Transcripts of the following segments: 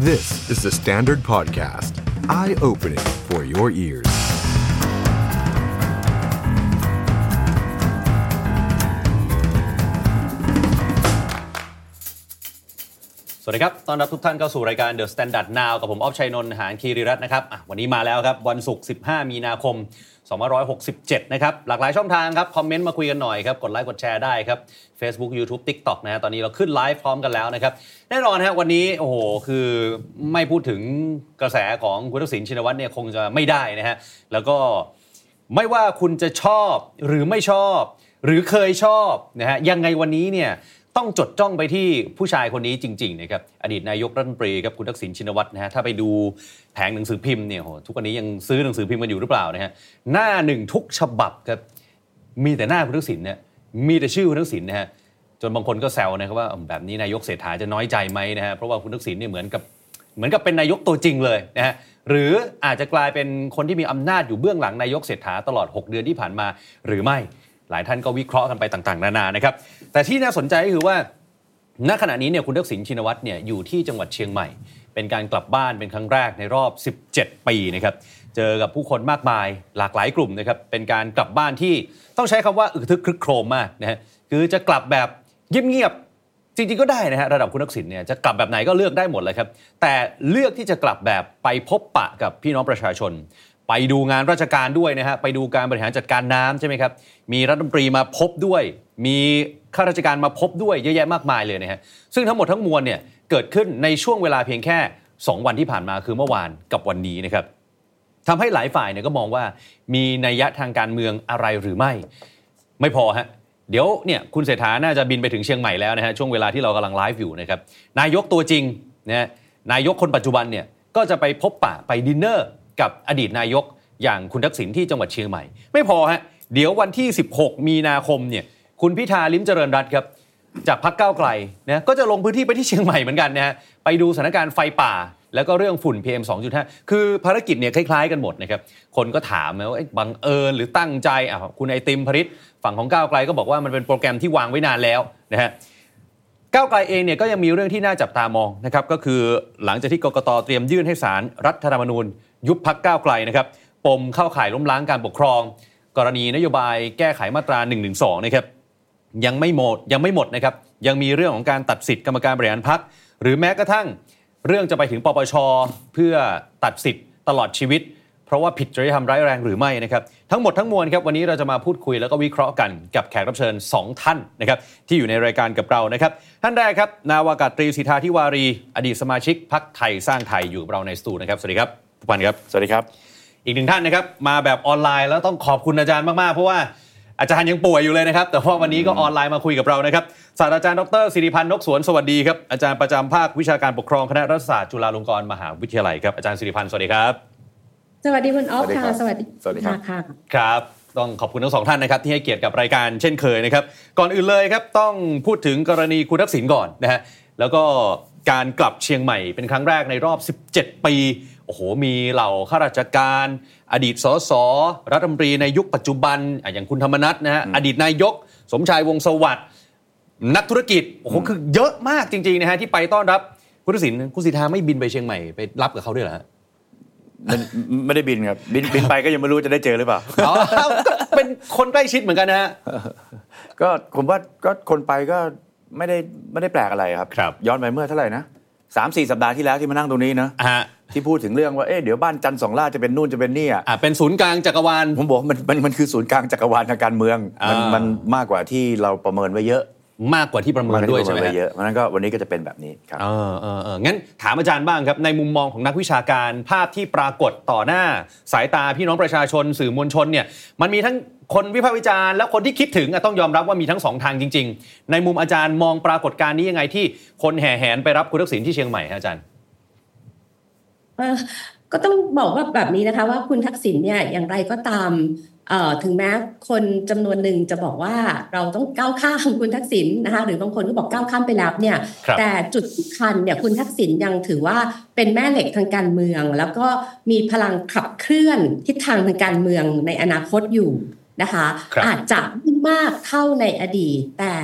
This is the Standard Podcast. Eye-opening for your ears. สวัสดีครับต้อนรับทุกท่านเข้าสู่รายการ The Standard Now กับผมออฟชัยนนท์ หานคีรีรัตน์นะครับวันนี้มาแล้วครับวันศุกร์15มีนาคม2567นะครับหลากหลายช่องทางครับคอมเมนต์มาคุยกันหน่อยครับกดไลค์กดแชร์ได้ครับ Facebook YouTube TikTok นะฮะตอนนี้เราขึ้นไลฟ์พร้อมกันแล้วนะครับแน่นอนฮะวันนี้โอ้โหคือไม่พูดถึงกระแสของคุณทักษิณชินวัตรเนี่ยคงจะไม่ได้นะฮะแล้วก็ไม่ว่าคุณจะชอบหรือไม่ชอบหรือเคยชอบนะฮะยังไงวันนี้เนี่ยต้องจดจ้องไปที่ผู้ชายคนนี้จริงๆนะครับอดีตนายกรัฐมนตรีครับคุณทักษิณชินวัตรนะฮะถ้าไปดูแผงหนังสือพิมพ์เนี่ยโหทุกวันนี้ยังซื้อหนังสือพิมพ์กันอยู่หรือเปล่านะฮะหน้าหนึ่งทุกฉบับครับมีแต่หน้าคุณทักษิณเนี่ยมีแต่ชื่อคุณทักษิณนะฮะจนบางคนก็แซวนะครับว่าแบบนี้นายกเศรษฐาจะน้อยใจไหมนะฮะเพราะว่าคุณทักษิณเนี่ยเหมือนกับเป็นนายกตัวจริงเลยนะฮะหรืออาจจะกลายเป็นคนที่มีอำนาจอยู่เบื้องหลังนายกเศรษฐาตลอด6เดือนที่ผ่านมาหรือไม่หลายท่านก็วิเคราะห์กันไปต่างๆนานานะครับแต่ที่น่าสนใจก็คือว่าณขณะนี้เนี่ยคุณทักษิณชินวัตรเนี่ยอยู่ที่จังหวัดเชียงใหม่เป็นการกลับบ้านเป็นครั้งแรกในรอบ17ปีนะครับเจอกับผู้คนมากมายหลากหลายกลุ่มนะครับเป็นการกลับบ้านที่ต้องใช้คำว่าอึกทึกครึกโครมมากนะฮะคือจะกลับแบบเงียบๆจริงๆก็ได้นะฮะระดับคุณทักษิณเนี่ยจะกลับแบบไหนก็เลือกได้หมดเลยครับแต่เลือกที่จะกลับแบบไปพบปะกับพี่น้องประชาชนไปดูงานราชการด้วยนะฮะไปดูการบริหารจัดการน้ำใช่ไหมครับมีรัฐมนตรีมาพบด้วยมีข้าราชการมาพบด้วยเยอะแยะมากมายเลยนะฮะซึ่งทั้งหมดทั้งมวลเนี่ยเกิดขึ้นในช่วงเวลาเพียงแค่2วันที่ผ่านมาคือเมื่อวานกับวันนี้นะครับทำให้หลายฝ่ายเนี่ยก็มองว่ามีนัยยะทางการเมืองอะไรหรือไม่พอฮะเดี๋ยวเนี่ยคุณเศรษฐาน่าจะบินไปถึงเชียงใหม่แล้วนะฮะช่วงเวลาที่เรากำลังไลฟ์อยู่นะครับนายกตัวจริงนะนายกคนปัจจุบันเนี่ยก็จะไปพบปะไปดินเนอร์กับอดีตนายกอย่างคุณทักษิณที่จังหวัดเชียงใหม่ไม่พอฮะเดี๋ยววันที่16มีนาคมเนี่ยคุณพิธาลิ้มเจริญรัตน์ครับจากพรรคก้าวไกลนะก็จะลงพื้นที่ไปที่เชียงใหม่เหมือนกันนะฮะไปดูสถานการณ์ไฟป่าแล้วก็เรื่องฝุ่น PM 2.5 คือภารกิจเนี่ยคล้ายๆกันหมดนะครับคนก็ถามว่าบังเอิญหรือตั้งใจคุณไอติมพริษฝั่งของก้าวไกลก็บอกว่ามันเป็นโปรแกรมที่วางไว้นานแล้วนะฮะก้าวไกลเองเนี่ยก็ยังมีเรื่องที่น่าจับตามองนะครับก็คือหลังจากที่กกต.เตรียมยื่นให้ศาลรัฐธรรมนูญยุบพรรคก้าวไกลนะครับปมเข้าข่ายล้มล้างการปกครองกรณีนโยบายแก้ไขมาตรา 112 นะครับยังไม่หมดนะครับยังมีเรื่องของการตัดสิทธิ์กรรมการบริหารพรรคหรือแม้กระทั่งเรื่องจะไปถึงปปช.เพื่อตัดสิทธิ์ตลอดชีวิตเพราะว่าผิดจริยธรรมร้ายแรงหรือไม่นะครับทั้งหมดทั้งมวลครับวันนี้เราจะมาพูดคุยแล้วก็วิเคราะห์กันกับแขกรับเชิญ2ท่านนะครับที่อยู่ในรายการกับเรานะครับท่านแรกครับนาวากาศตรีสิทธาธิวารีอดีตสมาชิกพรรคไทยสร้างไทยอยู่กับเราในสตูนะครับสวัสดีครับผู้พันครับสวัสดีครับอีกหนึ่งท่านนะครับมาแบบออนไลน์แล้วต้องขอบคุณอาจารย์มากๆเพราะว่าอาจารย์ยังป่วยอยู่เลยนะครับแต่ว่าวันนี้ก็ออนไลน์มาคุยกับเรานะครับศาสตราจารย์ดร.สิริพันธ์นกสวนสวัสดีครับอาจารย์ประจำภาควิชาการปกครองคณะรัฐศาสตร์จุฬาลงกรณ์มหาวิทยาลัยครับอาจารย์สิริพันธ์สวัสดีครับสวัสดีคุณออฟค่ะสวัสดีค่ะครับต้องขอบคุณทั้งสองท่านนะครับที่ให้เกียรติกับรายการเช่นเคยนะครับก่อนอื่นเลยครับต้องพูดถึงกรณีคุณทักษิณก่อนนะฮะแล้วก็การกลับเชียงใหม่เป็นครั้งแรกในรอบ17ปีโอ้โหมีเหล่าข้าราชการอดีตสสรัฐมนตรีในยุคปัจจุบันอย่างคุณธรรมนัสนะฮะอดีตนายกสมชายวงศ์สวัสดิ์นักธุรกิจโอ้โหคือเยอะมากจริงๆนะฮะที่ไปต้อนรับคุณทักษิณคุณสิทธาไม่บินไปเชียงใหม่ไปรับกับเขาด้วยเหรอฮะไม่ได้บินครับบินไปก็ยังไม่รู้จะได้เจอหรือเปล่าอ๋อเป็นคนใกล้ชิดเหมือนกันนะฮะก็ผมว่าก็คนไปก็ไม่ได้แปลกอะไรครับย้อนไปเมื่อเท่าไหร่นะ 3-4 สัปดาห์ที่แล้วที่มานั่งตรงนี้นะที่พูดถึงเรื่องว่าเดี๋ยวบ้านจันทร์สองล่าจะเป็นนู่นจะเป็นนี่เป็นศูนย์กลางจักรวาลผมบอกมันคือศูนย์กลางจักรวาลทางการเมืองมันมากกว่าที่เราประเมินไว้เยอะมากกว่าที่ประเมินด้วยใช่ไหมเยอะเพราะนั้นก็วันนี้ก็จะเป็นแบบนี้ครับงั้นถามอาจารย์บ้างครับในมุมมองของนักวิชาการภาพที่ปรากฏต่อหน้าสายตาพี่น้องประชาชนสื่อมวลชนเนี่ยมันมีทั้งคนวิพากษ์วิจารณ์และคนที่คิดถึงต้องยอมรับว่ามีทั้งสองทางจริงๆในมุมอาจารย์มองปรากฏการณ์นี้ยังไงที่คนแห่แหนไปรับคุณทักษิณที่เชียงใหม่อาจารย์ก็ต้องบอกว่าแบบนี้นะคะว่าคุณทักษิณเนี่ยอย่างไรก็ตามถึงแม้คนจำนวนหนึ่งจะบอกว่าเราต้องก้าวข้ามคุณทักษิณนะคะหรือบางคนก็บอกก้าวข้ามไปแล้วเนี่ยแต่จุดสำคัญเนี่ยคุณทักษิณยังถือว่าเป็นแม่เหล็กทางการเมืองแล้วก็มีพลังขับเคลื่อนทิศทางทางการเมืองในอนาคตอยู่นะคะอาจจะไม่มากเท่าในอดีตแต่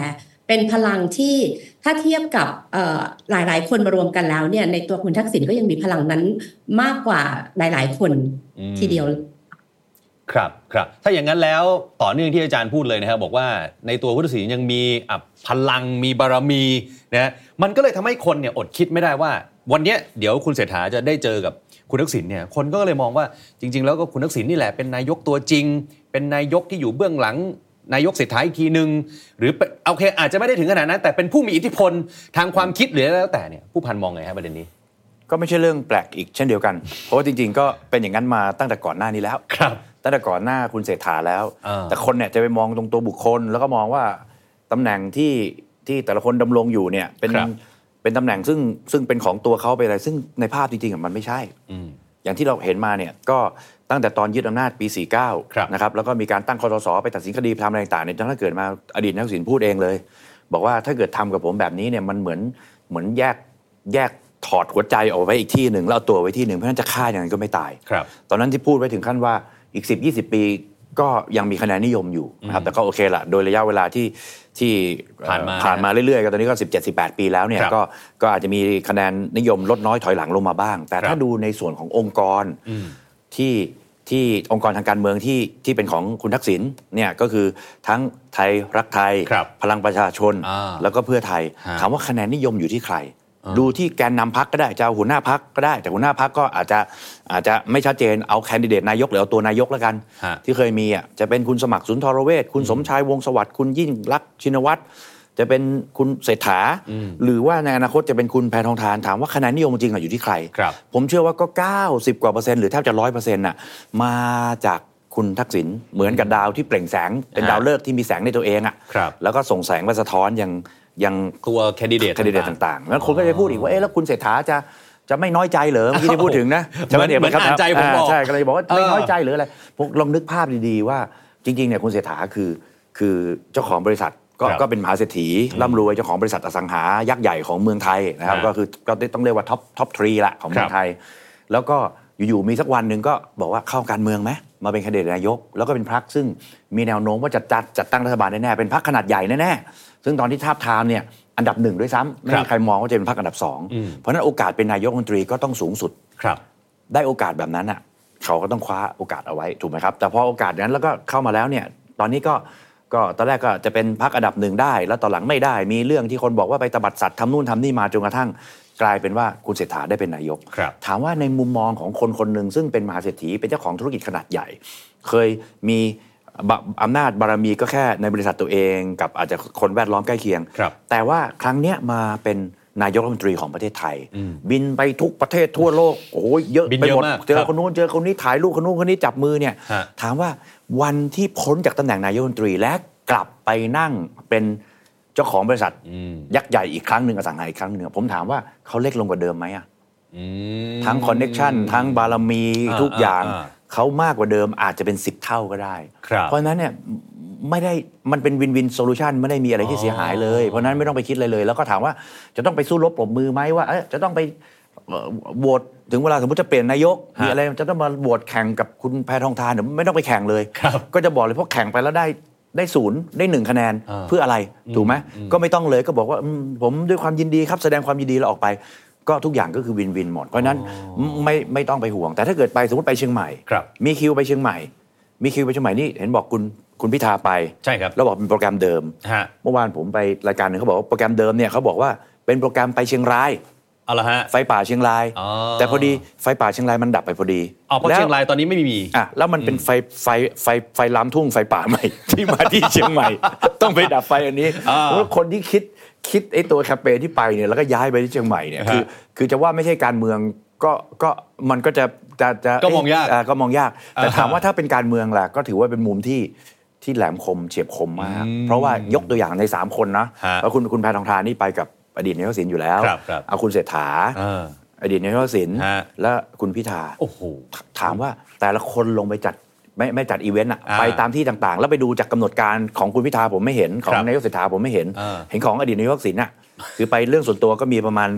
เป็นพลังที่ถ้าเทียบกับหลายๆคนมารวมกันแล้วเนี่ยในตัวคุณทักษิณก็ยังมีพลังนั้นมากกว่าหลายๆคนทีเดียวครับถ้าอย่างนั้นแล้วต่อเนื่องที่อาจารย์พูดเลยนะครับบอกว่าในตัวคุณทักษิณยังมีพลังมีบารมีนะมันก็เลยทำให้คนเนี่ยอดคิดไม่ได้ว่าวันนี้เดี๋ยวคุณเศรษฐาจะได้เจอกับคุณทักษิณเนี่ยคนก็เลยมองว่าจริงๆแล้วก็คุณทักษิณนี่แหละเป็นนายกตัวจริงเป็นนายกที่อยู่เบื้องหลังนายกเศรษฐาอีกทีนึงหรือโอเคอาจจะไม่ได้ถึงขนาดนั้นแต่เป็นผู้มีอิทธิพลทางความคิดหรืออะไรแล้วแต่เนี่ยผู้พันมองไงครับประเด็นนี้ก็ไม่ใช่เรื่องแปลกอีกเช่นเดียวกันเพราะว่าจริงๆก็เป็นอย่างนั้นมาตั้งแต่ก่อนหน้านี้แล้วตั้งแต่ก่อนหน้าคุณเศรษฐาแล้วแต่คนเนี่ยจะไปมองตรงตัวบุคคลแล้วก็มองว่าตำแหน่งที่แต่ละคนดำรงอยู่เนี่ยเป็นตำแหน่งซึ่งเป็นของตัวเขาไปอะไรซึ่งในภาพจริงๆมันไม่ใช่อย่างที่เราเห็นมาเนี่ยก็ตั้งแต่ตอนยึดอำนาจปี49นะครับแล้วก็มีการตั้งคสช.ไปตัดสินคดีทำอะไรต่างๆเนี่ยถ้าเกิดมาอดีตนายกทักษิณพูดเองเลยบอกว่าถ้าเกิดทำกับผมแบบนี้เนี่ยมันเหมือนแยกถอดหัวใจออกไว้อีกที่หนึ่งแล้วเอาตัวไว้ที่หนึ่งเพราะฉะนั้นจะฆ่าอย่างนั้นก็ไม่ตายตอนนั้นที่พูดไว้ถึงขั้นว่าอีก 10-20 ปีก็ยังมีคะแนนนิยมอยู่นะครับแต่ก็โอเคละโดยระยะเวลาที่ผ่านมาเรื่อยๆก็ตอนนี้ก็ 17-18 ปีแล้วเนี่ยก็อาจจะมีคะแนนนิยมลดน้อยถอยหลังลงมาบ้างแต่ถ้าดูในส่วนขององค์กรที่องค์กรทางการเมืองที่เป็นของคุณทักษิณเนี่ยก็คือทั้งไทยรักไทยพลังประชาชนแล้วก็เพื่อไทยถามว่าคะแนนนิยมอยู่ที่ใครดูที่แกนนำพรรคก็ได้จะเอาหัวหน้าพรรคก็ได้แต่หัวหน้าพรรคก็อาจจะไม่ชัดเจนเอาแคนดิเดตนายกหรือเอาตัวนายกแล้วกันที่เคยมีจะเป็นคุณสมัครสุนทรเวชคุณสมชายวงศ์สวัสดิ์คุณยิ่งลักษณ์ชินวัตรจะเป็นคุณเศรษฐาหรือว่าในอนาคตจะเป็นคุณแพทองธารถามว่าคะแนนนิยมจริงอยู่ที่ใครผมเชื่อว่าก็90%กว่าหรือแทบจะ 100% น่ะมาจากคุณทักษิณเหมือนกับดาวที่เปล่งแสงเป็นดาวฤกษ์ที่มีแสงในตัวเองอ่ะแล้วก็ส่งแสงมาสะท้อนยังตัวแคนดิเดตต่างๆแล้วคนก็จะพูดอีกว่าแล้วคุณเศรษฐาจะไม่น้อยใจเหรอเมื่อกี้ที่พูดถึงนะเหมือนอ่านใจผมบอกใช่ก็เลยบอกว่าไม่น้อยใจหรืออะไรพวกลองนึกภาพดีๆว่าจริงๆเนี่ยคุณเศรษฐาคือเจ้าของบริษัทก็เป็นมหาเศรษฐีร่ำรวยเจ้าของบริษัทอสังหายักษ์ใหญ่ของเมืองไทยนะครับก็คือก็ต้องเรียกว่าท็อป3ละของเมืองไทยแล้วก็อยู่ๆมีสักวันนึงก็บอกว่าเข้าการเมืองไหมมาเป็นแคนดิเดตนายกแล้วก็เป็นพรรคซึ่งมีแนวโน้มว่าจัดตั้งรัฐบาลแน่ๆเป็นพรรคขนาดใหญ่แน่ๆซึ่งตอนที่ทาบทามเนี่ยอันดับ1ด้วยซ้ำไม่มีใครมองว่าจะเป็นพรรคอันดับ2เพราะนั้นโอกาสเป็นนายกรัฐมนตรีก็ต้องสูงสุดได้โอกาสแบบนั้นอ่ะเขาก็ต้องคว้าโอกาสเอาไว้ถูกไหมครับแต่พอโอกาสนั้นแล้วก็เข้ามาแล้วเนี่ยตอนนี้ก็ตอนแรกก็จะเป็นพรรคอันดับ1ได้แล้วตอนหลังไม่ได้มีเรื่องที่คนบอกว่าไปตบัดสัตว์ทำนู่นทำนี่มาจนกระทั่งกลายเป็นว่าคุณเศรษฐาได้เป็นนายกถามว่าในมุมมองของคนหนึ่งซึ่งเป็นมหาเศรษฐีเป็นเจ้าของธุรกิจขนาดใหญ่เคยมีอำนาจบารมีก็แค่ในบริษัทตัวเองกับอาจจะคนแวดล้อมใกล้เคียงแต่ว่าครั้งนี้มาเป็นนายกรัฐมนตรีของประเทศไทยบินไปทุกประเทศทั่วโลกโอ้โหเยอะไปหมดเจอคนนู้นเจอคนนี้ถ่ายรูปคนนู้นคนนี้จับมือเนี่ยถามว่าวันที่พ้นจากตำแหน่งนายกรัฐมนตรีและกลับไปนั่งเป็นเจ้าของบริษัทยักษ์ใหญ่อีกครั้งหนึ่งอสังหาอีกครั้งหนึ่งผมถามว่าเขาเล็กลงกว่าเดิมไหมทั้งคอนเนคชั่นทั้งบารมีทุกอย่างเขามากกว่าเดิมอาจจะเป็น10เท่าก็ได้เพราะฉะนั้นเนี่ยไม่ได้มันเป็นวินวินโซลูชันไม่ได้มีอะไรที่เสียหายเลยเพราะนั้นไม่ต้องไปคิดอะไรเลยแล้วก็ถามว่าจะต้องไปสู้รบปรบมือไหมว่าจะต้องไปโหวตถึงเวลาสมมติจะเปลี่ยนนายกมีอะไรจะต้องมาโหวตแข่งกับคุณแพทองธารหรือไม่ต้องไปแข่งเลยก็จะบอกเลยเพราะแข่งไปแล้วได้0ได้1คะแนนเพื่ออะไรถูกไหมก็ไม่ต้องเลยก็บอกว่าผมด้วยความยินดีครับแสดงความยินดีแล้วออกไปก็ทุกอย่างก็คือวินวินหมดเพราะนั้นไม่ต้องไปห่วงแต่ถ้าเกิดไปสมมติไปเชียงใหม่มีคิวไปเชียงใหม่นี่เห็นบอกคุณพิธาไปใช่ครับแล้วบอกเป็นโปรแกรมเดิมเมื่อวานผมไปรายการนึงเขาบอกว่าโปรแกรมเดิมเนี่ยเขาบอกว่าเป็นโปรแกรมไปเชียงรายเอาละฮะไฟป่าเชียงรายแต่พอดีไฟป่าเชียงรายมันดับไปพอดีเพราะเชียงรายตอนนี้ไม่มีแล้วมันเป็นไฟล้ำทุ่งไฟป่าใหม่ที่มาที่เชียงใหม่ต้องไปดับไฟอันนี้เพราะคนที่คิดไอ้ตัวแคมเปญที่ไปเนี่ยแล้วก็ย้ายไปที่เชียงใหม่เนี่ยคือจะว่าไม่ใช่การเมืองก็มันก็จะก็มองยากแต่ถามว่าถ้าเป็นการเมืองล่ะก็ถือว่าเป็นมุมที่แหลมคมเฉียบคมมากเพราะว่ายกตัวอย่างใน3คนนะแล้วคุณแพทองธารนี่ไปกับอดีตนายกทักษิณอยู่แล้วเอาคุณเศรษฐาอดีตนายกทักษิณและคุณพิธาถามว่าแต่ละคนลงไปจัดไม่จัดอีเวนต์ไปตามที่ต่างๆแล้วไปดูจากกำหนดการของคุณพิธาผมไม่เห็นของนายกเศรษฐาผมไม่เห็นของอดีตนายกทักษิณน่ะคือไปเรื่องส่วนตัวก็มีประมาณ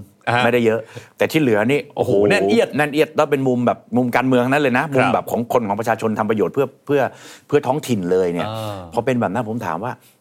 1ไม่ได้เยอะแต่ที่เหลือนี่โอ้โหแน่นเอียดแล้วเป็นมุมแบบมุมการเมืองนั้นเลยนะมุมแบบของคนของประชาชนทำประโยชน์เพื่อท้องถิ่นเลยเนี่ยพอเป็นแบบนั้นผมถามว่าภ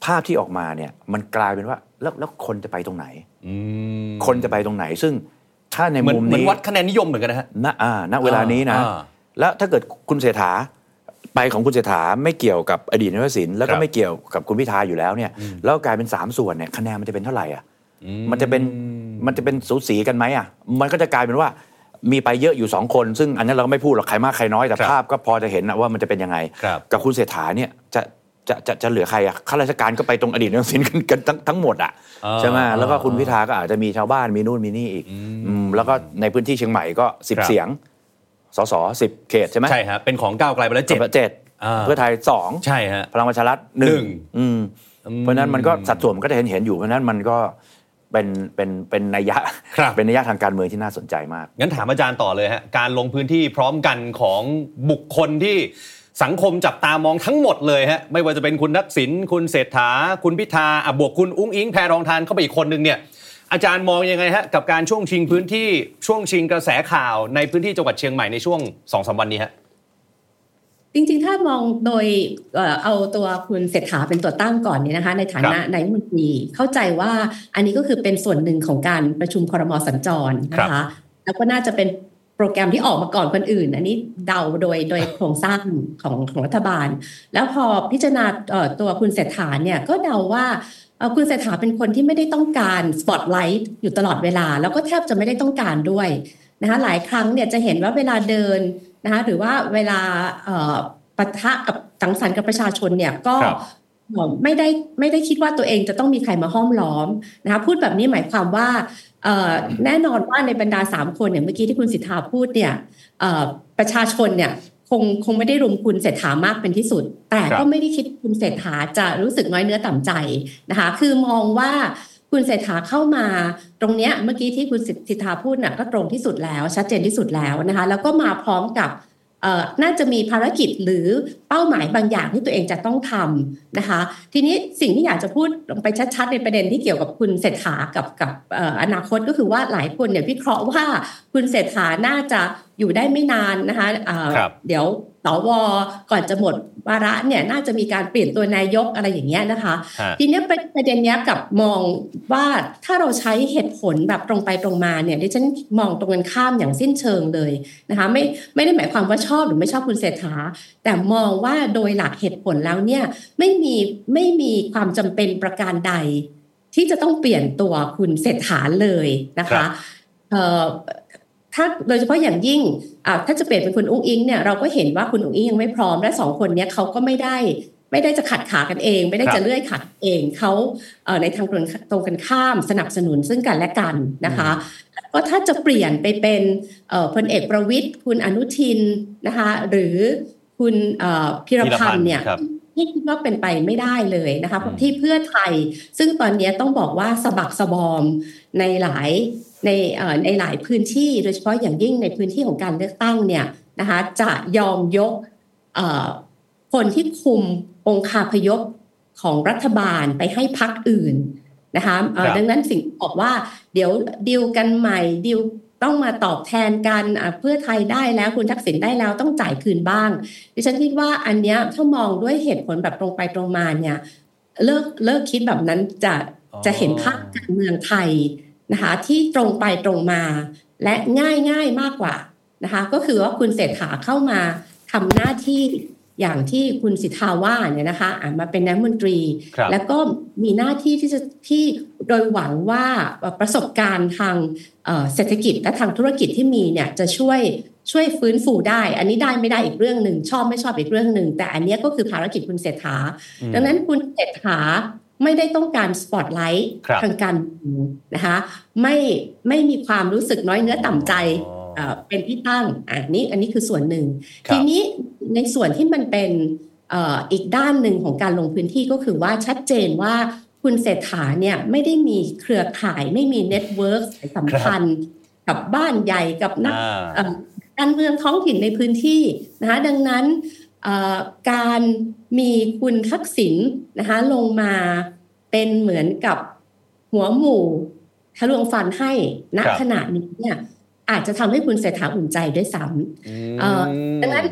ภาพที่ออกมาเนี่ยมันกลายเป็นว่าแล้วคนจะไปตรงไหนคนจะไปตรงไหนซึ่งถ้าในมุมนี้เหมือนวัดคะแนนนิยมเหมือนกันนะฮะณเวลานี้นะแล้วถ้าเกิดคุณเศรษฐาไปของคุณเศรษฐาไม่เกี่ยวกับอดีตนายกทักษิณแล้วก็ไม่เกี่ยวกับคุณพิธาอยู่แล้วเนี่ยแล้วกลายเป็น3ส่วนเนี่ยคะแนนมันจะเป็นเท่าไหร่อ่ะมันจะเป็นสูสีกันไหมอ่ะมันก็จะกลายเป็นว่ามีไปเยอะอยู่2คนซึ่งอันนั้นเราก็ไม่พูดหรอกใครมากใครน้อยแต่ภาพก็พอจะเห็นนะว่ามันจะเป็นยังไงกับคุณเศรษฐาเนี่ยจะเหลือใครอ่ะข้าราชการก็ไปตรงอดีตนายกทักษิณกันทั้งหมดอ่ะใช่ไหมแล้วก็คุณพิธาก็อาจจะมีชาวบ้านมีนู่นมีนี่อีกแล้วก็ในพื้นที่เชียงใหม่ก็10เสียงสส10เขตใช่ไหมใช่ฮะเป็นของก้าวไกลไปแล้ว7 เพื่อไทย2 ใช่ฮะพลังประชารัฐ1เพราะนั้นมันก็สัดส่วนมันก็จะเห็นอยู่เพราะนั้นมันก็เป็นนัยยะเป็นนัยยะทางการเมืองที่น่าสนใจมากงั้นถามอาจารย์ต่อเลยฮะการลงพื้นที่พร้อมกันของบุคคลที่สังคมจับตามองทั้งหมดเลยฮะไม่ว่าจะเป็นคุณทักษิณคุณเศรษฐาคุณพิธาบวกคุณอุ้งอิงแพรทองธารเข้าไปอีกคนนึงเนี่ยอาจารย์มองยังไงฮะกับการช่วงชิงพื้นที่ช่วงชิงกระแสข่าวในพื้นที่จังหวัดเชียงใหม่ในช่วง 2-3 วันนี้ฮะจริงๆถ้ามองโดยเอาตัวคุณเศรษฐาเป็นตัวตั้งก่อนเนี่ยนะคะในฐานะนายกรัฐมนตรีเข้าใจว่าอันนี้ก็คือเป็นส่วนหนึ่งของการประชุมครม.สัญจรนะคะแล้วก็น่าจะเป็นโปรแกรมที่ออกมาก่อนคนอื่นอันนี้เดาโดยโครงสร้างของรัฐบาลแล้วพอพิจารณาตัวคุณเศรษฐาเนี่ยก็เดาว่าคุณเศรษฐาเป็นคนที่ไม่ได้ต้องการสปอตไลท์อยู่ตลอดเวลาแล้วก็แทบจะไม่ได้ต้องการด้วยนะคะหลายครั้งเนี่ยจะเห็นว่าเวลาเดินนะคะหรือว่าเวลาปะทะกับสังสรรค์กับประชาชนเนี่ยก็ไม่ได้คิดว่าตัวเองจะต้องมีใครมาห้อมล้อมนะคะพูดแบบนี้หมายความว่าแน่นอนว่าในบรรดา3คนเนี่ยเมื่อกี้ที่คุณสิทธาพูดเนี่ยประชาชนเนี่ยคงไม่ได้รุมคุณเศรษฐามากเป็นที่สุดแต่ก็ไม่ได้คิดคุณเศรษฐาจะรู้สึกน้อยเนื้อต่ำใจนะคะคือมองว่าคุณเศรษฐาเข้ามาตรงเนี้ยเมื่อกี้ที่คุณสิทธาพูดน่ะก็ตรงที่สุดแล้วชัดเจนที่สุดแล้วนะคะแล้วก็มาพร้อมกับน่าจะมีภารกิจหรือเป้าหมายบางอย่างที่ตัวเองจะต้องทำนะคะทีนี้สิ่งที่อยากจะพูดลงไปชัดๆในประเด็นที่เกี่ยวกับคุณเศรษฐากับอนาคตก็คือว่าหลายคนเนี่ยวิเคราะห์ว่าคุณเศรษฐาน่าจะอยู่ได้ไม่นานนะคะเดี๋ยวสวก่อนจะหมดวาระเนี่ยน่าจะมีการเปลี่ยนตัวนายกอะไรอย่างเงี้ยนะคะทีนี้ประเด็นนี้กับมองว่าถ้าเราใช้เหตุผลแบบตรงไปตรงมาเนี่ยดิฉันมองตรงกันข้ามอย่างสิ้นเชิงเลยนะคะไม่ได้หมายความว่าชอบหรือไม่ชอบคุณเศรษฐาแต่มองว่าโดยหลักเหตุผลแล้วเนี่ยไม่มีความจำเป็นประการใดที่จะต้องเปลี่ยนตัวคุณเศรษฐาเลยนะคะถ้าโดยเฉพาะอย่างยิ่งถ้าจะเปลี่ยนเป็นคุณอุ้งอิงเนี่ยเราก็เห็นว่าคุณอุ้งอิงยังไม่พร้อมและ2คนนี้เขาก็ไม่ได้จะขัดขากันเองไม่ได้จะเลื่อยขาเองเขาในทางตรงกันข้ามสนับสนุนซึ่งกันและกันนะคะก็ถ้าจะเปลี่ยนไปเป็นพลเอกประวิตรคุณอนุทินนะคะหรือคุณพิรพันธ์เนี่ยที่คิดว่าเป็นไปไม่ได้เลยนะคะที่เพื่อไทยซึ่งตอนนี้ต้องบอกว่าสะบักสะบอมในหลายพื้นที่โดยเฉพาะอย่างยิ่งในพื้นที่ของการเลือกตั้งเนี่ยนะคะจะยอมยกคนที่คุมองคาพยพของรัฐบาลไปให้พรรคอื่นนะคะดังนั้นสิ่งบอกว่าเดี๋ยวดีลกันใหม่ดีลต้องมาตอบแทนกันเพื่อไทยได้แล้วคุณทักษิณได้แล้วต้องจ่ายคืนบ้างดิฉันคิดว่าอันเนี้ยถ้ามองด้วยเหตุผลแบบตรงไปตรงมาเนี่ยเลิกคิดแบบนั้นจะเห็นภาพการเมืองไทยนะคะที่ตรงไปตรงมาและง่ายมากกว่านะคะก็คือว่าคุณเศรษฐาเข้ามาทำหน้าที่อย่างที่คุณสิทธาว่าเนี่ยนะคะมาเป็นนายกรัฐมนตรีแล้วก็มีหน้าที่ที่โดยหวังว่าประสบการณ์ทางเศรษฐกิจและทางธุรกิจที่มีเนี่ยจะช่วยฟื้นฟูได้อันนี้ได้ไม่ได้อีกเรื่องนึงชอบไม่ชอบอีกเรื่องนึงแต่อันนี้ก็คือภารกิจคุณเศรษฐาดังนั้นคุณเศรษฐาไม่ได้ต้องการสปอตไลท์ทางการเมืองนะคะไม่มีความรู้สึกน้อยเนื้อต่ำใจเป็นที่ตั้งอันนี้คือส่วนหนึ่งทีนี้ในส่วนที่มันเป็นอีกด้านหนึ่งของการลงพื้นที่ก็คือว่าชัดเจนว่าคุณเศรษฐาเนี่ยไม่ได้มีเครือข่ายไม่มีเน็ตเวิร์กสำคัญกับบ้านใหญ่กับนักการเมืองท้องถิ่นในพื้นที่นะคะดังนั้นการมีคุณทักษิณนะคะลงมาเป็นเหมือนกับหัวหมู่ทะลวงฟันให้ณขณะนี้เนี่ยอาจจะทำให้คุณเศรษฐาอุ่นใจด้วยซ้ำดังนั้น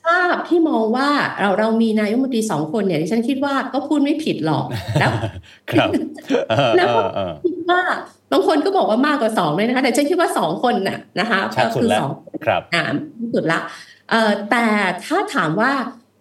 ภาพที่มองว่าเรามีนายกรัฐมนตรี2คนเนี่ยดิฉันคิดว่าก็พูดไม่ผิดหรอกแล้วครับแล้วก็คิดว่าบางคนก็บอกว่ามากกว่า2เลยนะคะแต่ฉันคิดว่า2คนน่ะนะคะก็คือ2ครับที่สุดละแต่ถ้าถามว่า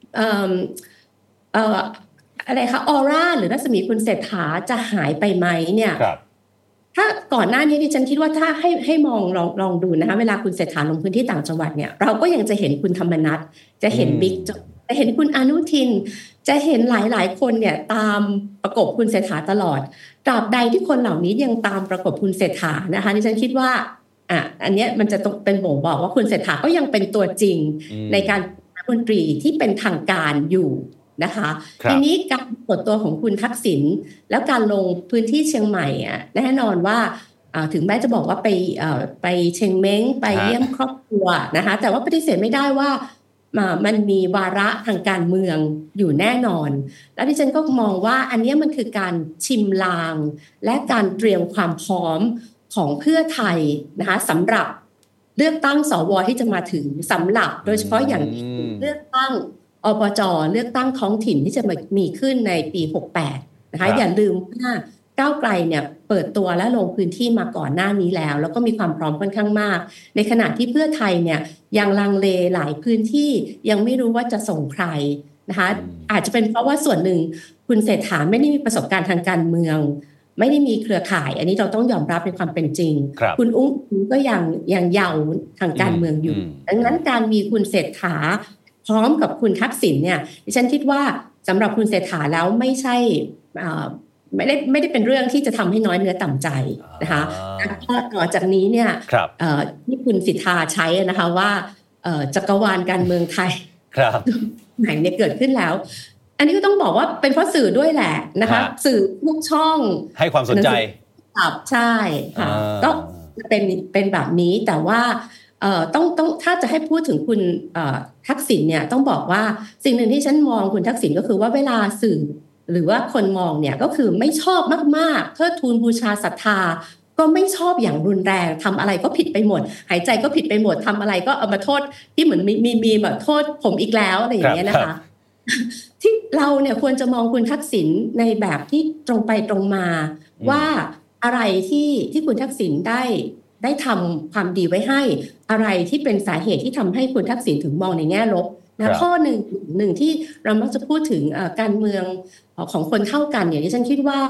อะไรคะออร่าหรือรัศมีคุณเศรษฐาจะหายไปไหมเนี่ยถ้าก่อนหน้านี้ดิฉันคิดว่าถ้าให้มองลองดูนะคะเวลาคุณเศรษฐาลงพื้นที่ต่างจังหวัดเนี่ยเราก็ยังจะเห็นคุณธรรมนัสจะเห็นบิ๊กจะเห็นคุณอนุทินจะเห็นหลายคนเนี่ยตามประกบคุณเศรษฐาตลอดตราบใดที่คนเหล่านี้ยังตามประกบคุณเศรษฐานะคะดิฉันคิดว่าอันนี้มันจะต้องเป็นบ่งบอกว่าคุณเศรษฐาก็ยังเป็นตัวจริงในการเป็นรัฐมนตรีที่เป็นทางการอยู่นะคะทีนี้การเปิดตัวของคุณทักษิณแล้วการลงพื้นที่เชียงใหม่แน่นอนว่าถึงแม้จะบอกว่าไปเชียงเม้งไปเยี่ยมครอบครัวนะคะแต่ว่าปฏิเสธไม่ได้ว่ามันมีวาระทางการเมืองอยู่แน่นอนแล้วดิฉันก็มองว่าอันนี้มันคือการชิมลางและการเตรียมความพร้อมของเพื่อไทยนะคะสำหรับเลือกตั้งสวที่จะมาถึงสำหรับโดยเฉพาะอย่างเลือกตั้งอบจ.เลือกตั้งท้องถิ่นที่จะมีขึ้นในปี68นะคะอย่าลืมว่าก้าวไกลเนี่ยเปิดตัวและลงพื้นที่มาก่อนหน้านี้แล้วก็มีความพร้อมค่อนข้างมากในขณะที่เพื่อไทยเนี่ยยังลังเลหลายพื้นที่ยังไม่รู้ว่าจะส่งใครนะคะอาจจะเป็นเพราะว่าส่วนหนึ่งคุณเศรษฐาไม่ได้มีประสบการณ์ทางการเมืองไม่ได้มีเครือข่ายอันนี้เราต้องยอมรับในความเป็นจริงคุณอุ้งก็ยังเยาว์ทางการเมืองอยู่ดังนั้นการมีคุณเศรษฐาพร้อมกับคุณทักษิณเนี่ยดิฉันคิดว่าสำหรับคุณเศรษฐาแล้วไม่ใช่ไม่ได้เป็นเรื่องที่จะทำให้น้อยเนื้อต่ำใจนะคะแล้วก็ต่อจากนี้เนี่ยที่คุณสิทธาใช้นะคะว่าจักรวาลการเมืองไทยไหนเนี่ยเกิดขึ้นแล้วอันนี้ก็ต้องบอกว่าเป็นเพราะสื่อด้วยแหละนะคะสื่อทุกช่องให้ความสนใจใช่ค่ะก็เป็นแบบนี้แต่ว่าต้องถ้าจะให้พูดถึงคุณทักษิณเนี่ยต้องบอกว่าสิ่งหนึ่งที่ฉันมองคุณทักษิณก็คือว่าเวลาสื่อหรือว่าคนมองเนี่ยก็คือไม่ชอบมากๆเทิดทูนบูชาศรัทธาก็ไม่ชอบอย่างรุนแรงทำอะไรก็ผิดไปหมดหายใจก็ผิดไปหมดทำอะไรก็เอามาโทษที่เหมือนมีแบบโทษผมอีกแล้วอะไรอย่างเงี้ยนะคะที่เราเนี่ยควรจะมองคุณทักษิณในแบบที่ตรงไปตรงมาว่าอะไรที่คุณทักษิณได้ทำความดีไว้ให้อะไรที่เป็นสาเหตุที่ทำให้คุณทักษิณถึงมองในแง่ลบนะข้อหนึ่งที่เรามักจะพูดถึงการเมืองของคนเท่ากันเนี่ยดิฉันคิดว่า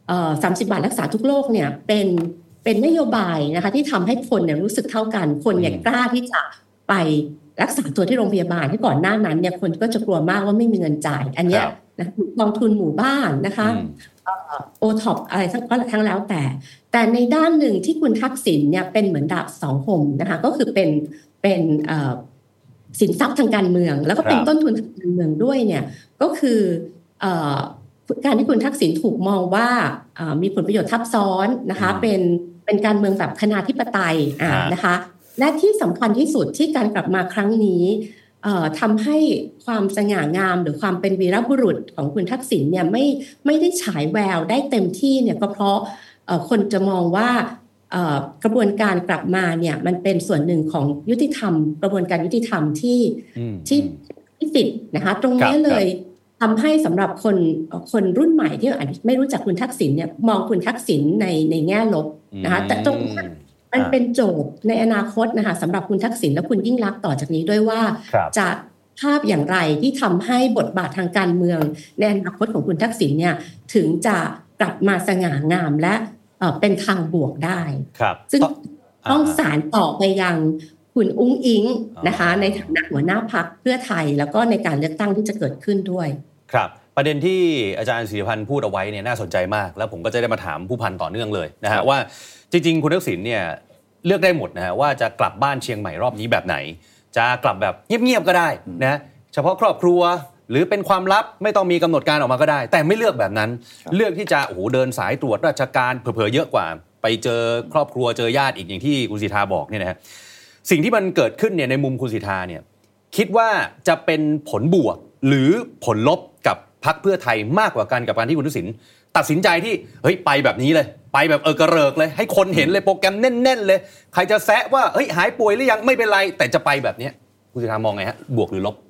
30 บาทรักษาทุกโรคเนี่ยเป็นนโยบายนะคะที่ทำให้คนเนี่ยรู้สึกเท่ากันคนเนี่ยกล้าที่จะไปรักษาตัวที่โรงพยาบาลที่ก่อนหน้านั้นเนี่ยคนก็จะกลัวมากว่าไม่มีเงินจ่ายอันนี้นะกองทุนหมู่บ้านนะคะโอท็อปอะไรทั้งแล้วแต่ในด้านหนึ่งที่คุณทักษิณเนี่ยเป็นเหมือนดาบสองคมนะคะก็คือเป็นสินทรัพย์ทางการเมืองแล้วก็เป็นต้นทุนทางการเมืองด้วยเนี่ยก็คือการที่คุณทักษิณถูกมองว่ามีผลประโยชน์ทับซ้อนนะคะเป็นการเมืองแบบคณาธิปไตยนะคะและที่สำคัญที่สุดที่การกลับมาครั้งนี้ทำให้ความสง่างามหรือความเป็นวีรบุรุษของคุณทักษิณเนี่ยไม่ได้ฉายแววได้เต็มที่เนี่ยก็เพราะคนจะมองว่ากระบวนการกลับมาเนี่ยมันเป็นส่วนหนึ่งของยุติธรรมกระบวนการยุติธรรมที่ติดนะคะตรงนี้เลยทำให้สำหรับคนรุ่นใหม่ที่อาจจะไม่รู้จักคุณทักษิณเนี่ยมองคุณทักษิณในแง่ลบนะคะแต่ตรงนี้มันเป็นโจทย์ในอนาคตนะคะสำหรับคุณทักษิณและคุณยิ่งลักษณ์ต่อจากนี้ด้วยว่าจะภาพอย่างไรที่ทำให้บทบาททางการเมืองในอนาคตของคุณทักษิณเนี่ยถึงจะกลับมาสง่างามและเป็นทางบวกได้ซึ่งต้องสานต่อไปยังคุณอุ้งอิงนะคะในฐานะหัวหน้าพรรคเพื่อไทยแล้วก็ในการเลือกตั้งที่จะเกิดขึ้นด้วยครับประเด็นที่อาจารย์ศิริพันธ์พูดเอาไว้เนี่ยน่าสนใจมากแล้วผมก็จะได้มาถามผู้พันต่อเนื่องเลยนะฮะว่าจริงๆคุณทักษิณเนี่ยเลือกได้หมดนะฮะว่าจะกลับบ้านเชียงใหม่รอบนี้แบบไหนจะกลับแบบเงียบๆก็ได้นะเฉพาะครอบครัวหรือเป็นความลับไม่ต้องมีกำหนดการออกมาก็ได้แต่ไม่เลือกแบบนั้นเลือกที่จะเดินสายตรวจราชการเผลอๆเยอะกว่าไปเจอครอบครัวเจอญาติอีกอย่างที่คุณสิทธาบอกเนี่ยนะฮะสิ่งที่มันเกิดขึ้นเนี่ยในมุมคุณสิทธาเนี่ยคิดว่าจะเป็นผลบวกหรือผลลบกับพรรคเพื่อไทยมากกว่ากันกับการที่คุณทักษิณตัดสินใจที่เฮ้ยไปแบบนี้เลยไปแบบกระเริกเลยให้คนเห็นเลยโปรแกรมแน่นๆเลยใครจะแซะว่าเฮ้ยหายป่วยหรือยังไม่เป็นไรแต่จะไปแบบนี้คุณสิทธามองไงฮะบวกหรือลบ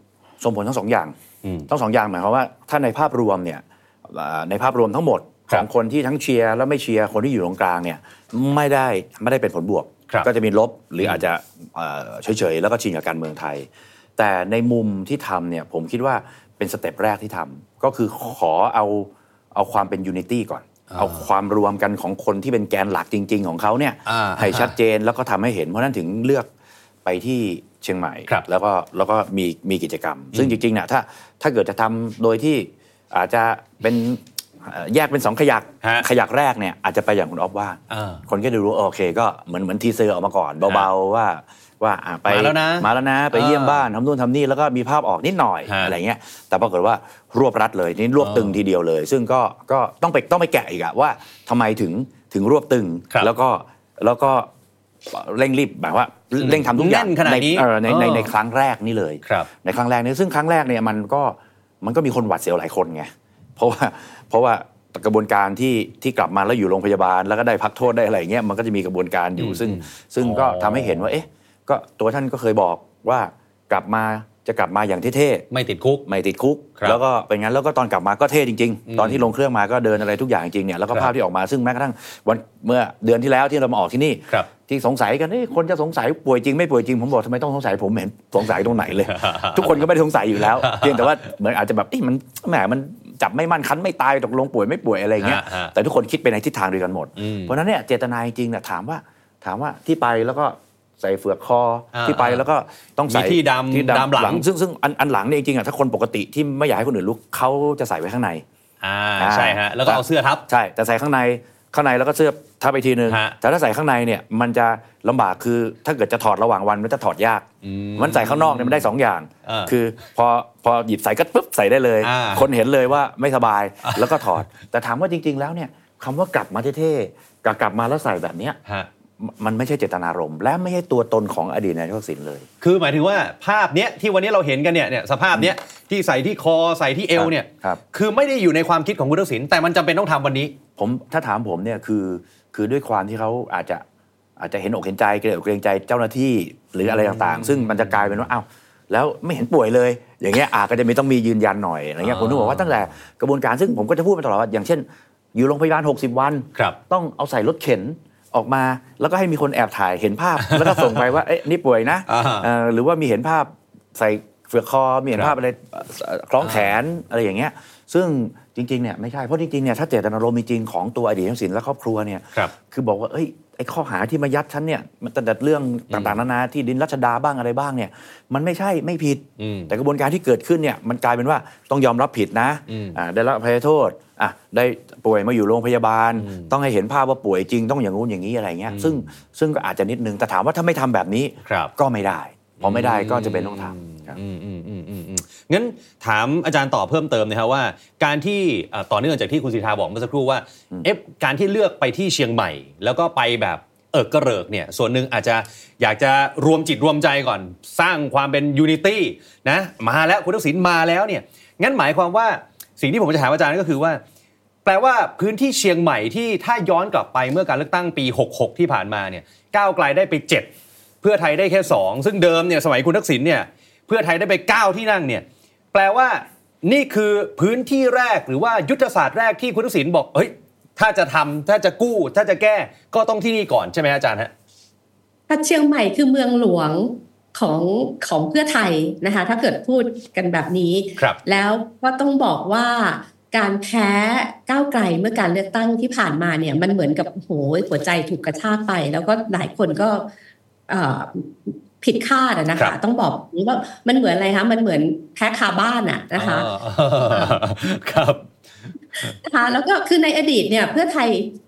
ส่งผลทั้ง2 อย่างทั้ง2 อย่างหมายความว่าถ้าในภาพรวมเนี่ยในภาพรวมทั้งหมดของคนที่ทั้งเชียร์แล้วไม่เชียร์คนที่อยู่ตรงกลางเนี่ยไม่ได้เป็นผลบวกก็จะมีลบหรืออาจจะเฉยๆแล้วก็ชินกับการเมืองไทยแต่ในมุมที่ทำเนี่ยผมคิดว่าเป็นสเต็ปแรกที่ทำก็คือขอเอาความเป็นยูนิตี้ก่อนเอาความรวมกันของคนที่เป็นแกนหลักจริงๆของเขาเนี่ยให้ชัดเจนแล้วก็ทำให้เห็นเพราะนั้นถึงเลือกไปที่เชียงใหม่แล้วก็มีกิจกรรมซึ่งจริงๆเนี่ยถ้าเกิดจะทำโดยที่อาจจะเป็นแยกเป็น2ขยักแรกเนี่ยอาจจะไปอย่างคุณอ๊อฟว่าคนก็จะรู้โอเคก็เหมือนทีเซอร์ออกมาก่อนเบาๆว่าไปมาแล้วนะไปเยี่ยมบ้านทำนู่นทำนี่แล้วก็มีภาพออกนิดหน่อยอะไรเงี้ยแต่ปรากฏว่ารวบรัดเลยนี่รวบตึงทีเดียวเลยซึ่งก็ต้องไปแกะอีกอะว่าทำไมถึงรวบตึงแล้วก็เร่งรีบแบบว่าเร่งทำทุกอย่างในครั้งแรกนี่เลยในครั้งแรกนี้ซึ่งครั้งแรกเนี่ยมันก็มีคนหวาดเสียวหลายคนไงเพราะว่ากระบวนการที่กลับมาแล้วอยู่โรงพยาบาลแล้วก็ได้พักโทษได้อะไรเงี้ยมันก็จะมีกระบวนการอยู่ซึ่งก็ทำให้เห็นว่าเอ๊ะก็ตัวท่านก็เคยบอกว่ากลับมาอย่างเท่ๆไม่ติดคุกแล้วก็เป็นงั้นแล้วก็ตอนกลับมาก็เท่จริงๆตอนที่ลงเครื่องมาก็เดินอะไรทุกอย่างจริงเนี่ยแล้วก็ภาพที่ออกมาซึ่งแม้กระทั่งวันเมื่อเดือนที่แล้วที่เรามาออกที่นี่ที่สงสัยกันคนจะสงสัยป่วยจริงไม่ป่วยจริงผมบอกทำไมต้องสงสัยผมเห็นสงสัยตรงไหนเลย ทุกคนก็ไม่ได้สงสัยอยู่แล้วเพียงแต่ว่าเหมือนอาจจะแบบมันจับไม่มั่นคันไม่ตายตกลงป่วยไม่ป่วยอะไรเงี้ยแต่ทุกคนคิดไปในทิศทางเดียวกันหมดเพราะนั้นเนี่ยเจตนาจริงเนี่ยถามว่าที่ไปแล้วก็ใส่เฟือกคอที่ไปแล้วก็ต้องใส่ที่ดำหลังซึ่งอันหลังเนี่ยจริงๆถ้าคนปกติที่ไม่อยากให้คนอื่นรู้เขาจะใส่ไว้ข้างในใช่ฮะแล้วก็เอาเสื้อทับใช่แต่ใส่ข้างในแล้วก็เสื้อทับไปทีนึงแต่ถ้าใส่ข้างในเนี่ยมันจะลำบากคือถ้าเกิดจะถอดระหว่างวันมันจะถอดยากมันใส่ข้างนอกเนี่ยมันได้2อย่างคือพอหยิบใส่ก็ปุ๊บใส่ได้เลยคนเห็นเลยว่าไม่สบายแล้วก็ถอดแต่ถามว่าจริงๆแล้วเนี่ยคำว่ากลับมาเท่ๆกลับมาแล้วใส่แบบเนี้ยมันไม่ใช่เจตนารมณ์และไม่ใช่ตัวตนของอดีตนายกทักษิณเลยคือหมายถึงว่าภาพเนี้ยที่วันนี้เราเห็นกันเนี่ยสภาพเนี้ยที่ใส่ที่คอใส่ที่เอวเนี่ยคือไม่ได้อยู่ในความคิดของคุณทักษิณแต่มันจำเป็นต้องทำวันนี้ถ้าถามผมเนี่ยคือด้วยความที่เขาอาจจะเห็นอกเห็นใจเกรงใจเจ้าหน้าที่หรืออะไรต่างๆซึ่งมันจะกลายเป็นว่าอ้าวแล้วไม่เห็นป่วยเลยอย่างเงี้ยก็จะต้องมียืนยันหน่อยอะไรเงี้ยผมนึกว่าตั้งแต่กระบวนการซึ่งผมก็จะพูดมาตลอดว่าอย่างเช่นอยู่โรงพยาบาล60 วันต้องเอาใส่รถเข็นออกมาแล้วก็ให้มีคนแอบถ่ายเห็นภาพแล้วก็ส่งไปว่าเอ๊ะนี่ป่วยนะหรือว่ามีเห็นภาพใส่เฟือกคอมีเห็นภาพอะไรคล้องแขนอะไรอย่างเงี้ยซึ่งจริงๆเนี่ยไม่ใช่เพราะจริงๆเนี่ยถ้าเจตนารมณ์จริงของตัวอดีตทักษิณและครอบครัวเนี่ยคือบอกว่าเอ้ยไอ้ข้อหาที่มายัดฉันเนี่ยมันแต่เรื่องต่างๆนานาที่ดินรัชดาบ้างอะไรบ้างเนี่ยมันไม่ใช่ไม่ผิดแต่กระบวนการที่เกิดขึ้นเนี่ยมันกลายเป็นว่าต้องยอมรับผิดนะได้รับอภัยโทษได้ป่วยมาอยู่โรงพยาบาลต้องให้เห็นภาพว่าป่วยจริงต้องอย่างงู้นอย่างนี้อะไรเงี้ยซึ่งก็อาจจะนิดนึงแต่ถามว่าถ้าไม่ทำแบบนี้ก็ไม่ได้พอไม่ได้ก็จะเป็นต้องทำงั้นถามอาจารย์ต่อเพิ่มเติมนะครับว่าการที่ต่อเนื่องจากที่คุณสิทธาบอกเมื่อสักครู่ว่าการที่เลือกไปที่เชียงใหม่แล้วก็ไปแบบกระเริกเนี่ยส่วนหนึ่งอาจจะอยากจะรวมจิตรวมใจก่อนสร้างความเป็นยูนิตี้นะมาแล้วคุณทักษิณมาแล้วเนี่ยงั้นหมายความว่าสิ่งที่ผมจะถามอาจารย์ก็คือว่าแปลว่าพื้นที่เชียงใหม่ที่ถ้าย้อนกลับไปเมื่อการเลือกตั้งปี66ที่ผ่านมาเนี่ยก้าวไกลได้ไป7เพื่อไทยได้แค่2ซึ่งเดิมเนี่ยสมัยคุณทักษิณเนี่ยเพื่อไทยได้ไป9ที่นั่งเนี่ยแปลว่านี่คือพื้นที่แรกหรือว่ายุทธศาสตร์แรกที่คุณทักษิณบอกเฮ้ยถ้าจะทำถ้าจะกู้ถ้าจะแก้ก็ต้องที่นี่ก่อนใช่ไหมอาจารย์ฮะเชียงใหม่คือเมืองหลวงของเพื่อไทยนะคะถ้าเกิดพูดกันแบบนี้แล้วก็ต้องบอกว่าการแพ้ก้าวไกลเมื่อการเลือกตั้งที่ผ่านมาเนี่ยมันเหมือนกับโหหัวใจถูกกระชากไปแล้วก็หลายคนก็ผิดคาดนะคะต้องบอกว่ามันเหมือนอะไรคะมันเหมือนแพ้คาบ้านนะคะครับนะคะแล้วก็คือในอดีตเนี่ยเพื่อไทย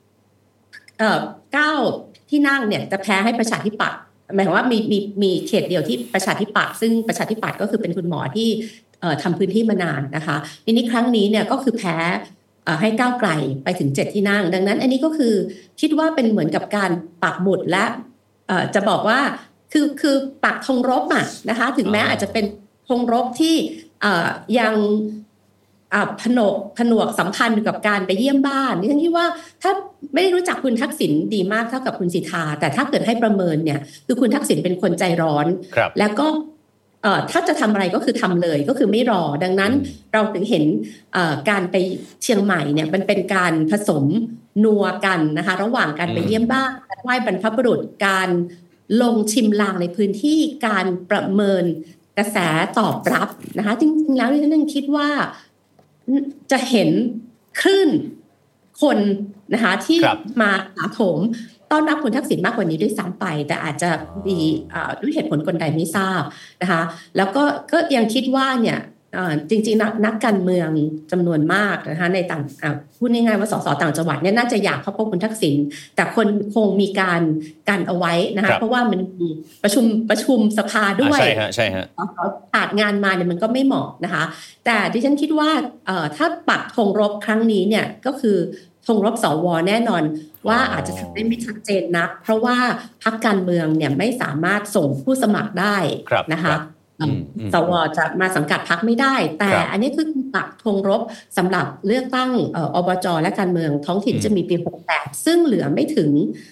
9ที่นั่งเนี่ยจะแพ้ให้ประชาธิปัตย์หมายความว่ามีเขตเดียวที่ประชาธิปัตย์ซึ่งประชาธิปัตย์ก็คือเป็นคุณหมอที่ทำพื้นที่มานานนะคะทีนี้ครั้งนี้เนี่ยก็คือแพ้ให้ก้าวไกลไปถึง7ที่นั่งดังนั้นอันนี้ก็คือคิดว่าเป็นเหมือนกับการปักหมุดและจะบอกว่าคือปักธงรบนะคะถึงแม้อาจจะเป็นธงรบที่ยังผนวกสัมพันธ์กับการไปเยี่ยมบ้านดิฉันคิดว่าถ้าไม่ได้รู้จักคุณทักษิณดีมากเท่ากับคุณสิทธาแต่ถ้าเกิดให้ประเมินเนี่ยคือคุณทักษิณเป็นคนใจร้อนแล้วก็ถ้าจะทำอะไรก็คือทำเลยก็คือไม่รอดังนั้นเราถึงเห็นการไปเชียงใหม่เนี่ยมันเป็นการผสมนัวกันนะคะระหว่างการไปเยี่ยมบ้านการไหว้บรรพบุรุษการลงชิมลางในพื้นที่การประเมินกระแสตอบรับนะคะจริงๆแล้วดิฉันยังคิดว่าจะเห็นคลื่นคนนะคะที่มาถาโถมต้อนรับคุณทักษิณมากกว่านี้ด้วยซ้ำไปแต่อาจจะมีด้วยเหตุผลคนใดไม่ทราบนะคะแล้วก็ยังคิดว่าเนี่ยจริงๆนักการเมืองจำนวนมากนะคะในต่างพูดง่ายๆว่าสสต่างจังหวัดเนี่ยน่าจะอยากเข้าพบคุณทักษิณแต่คนคงมีการกันเอาไว้นะคะเพราะว่ามันมีประชุมสภาด้วยใช่ฮะขาดงานมาเนี่ยมันก็ไม่เหมาะนะคะแต่ดิฉันคิดว่าถ้าปักธงรบครั้งนี้เนี่ยก็คือธงรบสวแน่นอนว่าอาจจะทำได้ไม่ชัดเจนนักเพราะว่าพรรคการเมืองเนี่ยไม่สามารถส่งผู้สมัครได้นะคะสวจะมาสังกัดพรรคไม่ได้แต่อันนี้คือปักธงรบสำหรับเลือกตั้งอบจและการเมืองท้องถิ่นจะมีปี68ซึ่งเหลือไม่ถึง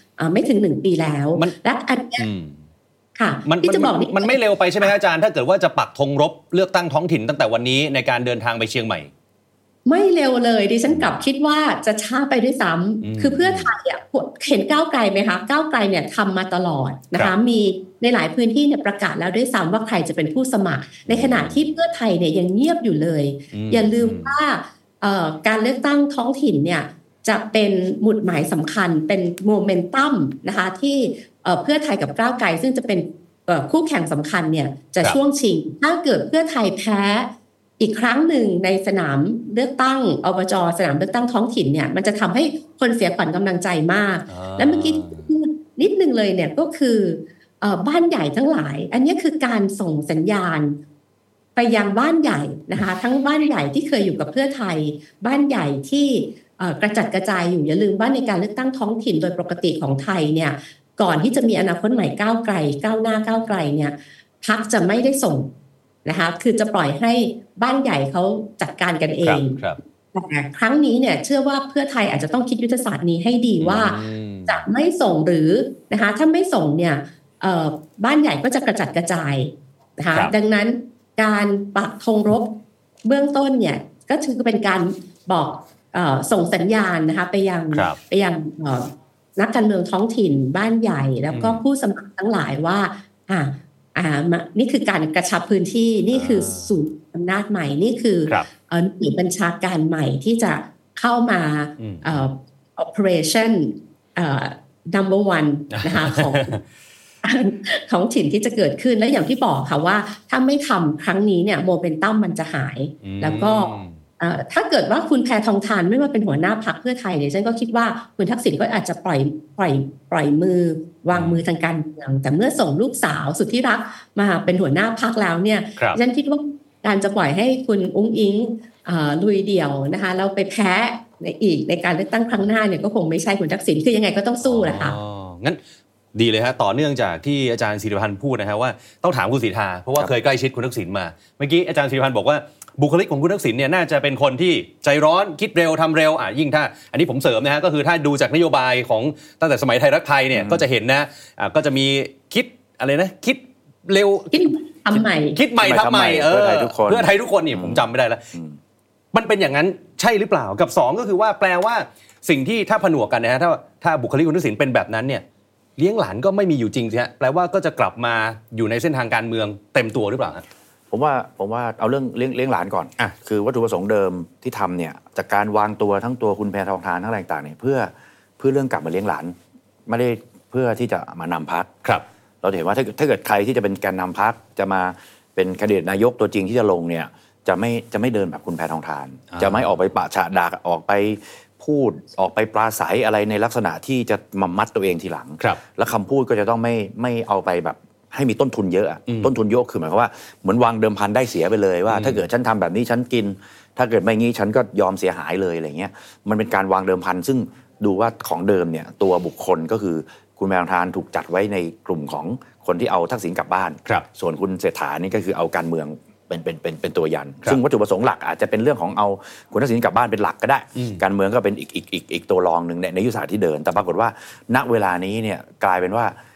1 ปีแล้วและอันนี้ค่ะที่จะบอกมันไม่เร็วไปใช่ไหมอาจารย์ถ้าเกิดว่าจะปักธงรบเลือกตั้งท้องถิ่นตั้งแต่วันนี้ในการเดินทางไปเชียงใหม่ไม่เร็วเลยดิฉันกลับคิดว่าจะช้าไปด้วยซ้ำคือเพื่อไทยเห็นก้าวไกลไหมคะก้าวไกลเนี่ยทำมาตลอดนะคะมีในหลายพื้นที่เนี่ยประกาศแล้วด้วยซ้ำว่าใครจะเป็นผู้สมัครในขณะที่เพื่อไทยเนี่ยยังเงียบอยู่เลยอย่าลืมว่าการเลือกตั้งท้องถิ่นเนี่ยจะเป็นหมุดหมายสำคัญเป็นโมเมนตัมนะคะที่เพื่อไทยกับก้าวไกลซึ่งจะเป็นคู่แข่งสำคัญเนี่ยจะช่วงชิงถ้าเกิดเพื่อไทยแพ้อีกครั้งหนึ่งในสนามเลือกตั้งอบจ.สนามเลือกตั้งท้องถิ่นเนี่ยมันจะทำให้คนเสียขวัญกำลังใจมากและเมื่อกี้นิดนึงเลยเนี่ยก็คือบ้านใหญ่ทั้งหลายอันนี้คือการส่งสัญญาณไปยังบ้านใหญ่นะคะทั้งบ้านใหญ่ที่เคยอยู่กับเพื่อไทยบ้านใหญ่ที่กระจัดกระจายอยู่อย่าลืมว่าในการเลือกตั้งท้องถิ่นโดยปกติของไทยเนี่ยก่อนที่จะมีอนาคตใหม่ก้าวไกลก้าวหน้าก้าวไกลเนี่ยพรรคจะไม่ได้ส่งนะคะคือจะปล่อยให้บ้านใหญ่เขาจัดการกันเองแต่ครั้งนี้เนี่ยเชื่อว่าเพื่อไทยอาจจะต้องคิดยุทธศาสตร์นี้ให้ดีว่าจะไม่ส่งหรือนะคะถ้าไม่ส่งเนี่ยบ้านใหญ่ก็จะกระจัดกระจายนะคะดังนั้นการปักธงรบเบื้องต้นเนี่ยก็คือเป็นการบอกส่งสัญญาณนะคะไปยังนักการเมืองท้องถิ่นบ้านใหญ่แล้วก็ผู้สมัครทั้งหลายว่านี่คือการกระชับพื้นที่นี่คือศูนย์อำนาจใหม่นี่คือหน่วยบัญชาการใหม่ที่จะเข้ามาoperation number 1นะคะของถิ่นที่จะเกิดขึ้นและอย่างที่บอกค่ะว่าถ้าไม่ทำครั้งนี้เนี่ยโมเมนตัมมันจะหายแล้วก็ถ้าเกิดว่าคุณแพทองธารไม่มาเป็นหัวหน้าพรรคเพื่อไทยเนี่ยฉันก็คิดว่าคุณทักษิณก็อาจจะปล่อยมือวางมือทางการเมืองแต่เมื่อส่งลูกสาวสุดที่รักมาเป็นหัวหน้าพรรคแล้วเนี่ยฉันคิดว่าการจะปล่อยให้คุณอุ๊งอิ๊งลุยเดี่ยวนะคะแล้วไปแพ้ในการเลือกตั้งครั้งหน้าเนี่ยก็คงไม่ใช่คุณทักษิณคือยังไงก็ต้องสู้แหละค่ะงั้นดีเลยฮะต่อเนื่องจากที่อาจารย์ศิริพันธ์พูดนะฮะว่าต้องถามคุณสิทธาเพราะว่าเคยใกล้ชิดคุณทักษิณมาเมื่อกี้อาจารย์ศิริพันธ์บอกว่าบุคลิกของคุณทักษิณเนี่ยน่าจะเป็นคนที่ใจร้อนคิดเร็วทำเร็วยิ่งถ้าอันนี้ผมเสริมนะฮะก็คือถ้าดูจากนโยบายของตั้งแต่สมัยไทยรักไทยเนี่ยก็จะเห็นนะก็จะมีคิดอะไรนะคิดเร็วทำใหม่คิดใหม่ทำใหม่เพื่อไทยทุกคนนี่ผมจำไม่ได้แล้วมันเป็นอย่างนั้นใช่หรือเปล่ากับ2ก็คือว่าแปลว่าสิ่งที่ถ้าผนวกกันนะฮะถ้าบุคลิกคุณทักษิณเป็นแบบนั้นเนี่ยเลี้ยงหลานก็ไม่มีอยู่จริงใช่ไหมแปลว่าก็จะกลับมาอยู่ในเส้นทางการเมืองเต็มตัวหรือเปล่าผมว่าเอาเรื่องเลี้ยงหลานก่อนคือวัตถุประสงค์เดิมที่ทำเนี่ยจากการวางตัวทั้งตัวคุณแพทองธารทั้งอะไรต่างๆเนี่ยเพื่อเรื่องกลับมาเลี้ยงหลานไม่ได้เพื่อที่จะมานำพรรคเราเห็นว่าถ้าเกิดใครที่จะเป็นแกนนำพรรคจะมาเป็นแคนดิเดตนายกตัวจริงที่จะลงเนี่ยจะไม่เดินแบบคุณแพทองธารจะไม่ออกไปปะฉะดากออกไปพูดออกไปปราศัยอะไรในลักษณะที่จะมามัดตัวเองทีหลังและคำพูดก็จะต้องไม่เอาไปแบบให้มีต้นทุนเยอะต้นทุนเยอะคือหมายความว่าเหมือนวางเดิมพันได้เสียไปเลยว่าถ้าเกิดฉันทำแบบนี้ฉันกินถ้าเกิดไม่งี้ฉันก็ยอมเสียหายเลยอะไรเงี้ยมันเป็นการวางเดิมพันซึ่งดูว่าของเดิมเนี่ยตัวบุคคลก็คือคุณแพทองธารถูกจัดไว้ในกลุ่มของคนที่เอาทักษิณกลับบ้านส่วนคุณเศรษฐานี่ก็คือเอาการเมืองเป็นตัวยันซึ่งวัตถุประสงค์หลักอาจจะเป็นเรื่องของเอาคุณทักษิณกลับบ้านเป็นหลักก็ได้การเมืองก็เป็นอีกตัวรองหนึ่งในยุทธศาสตร์ที่เดินแต่ปรากฏว่าณเวลานี้เนี่ยกลายเป็นว่า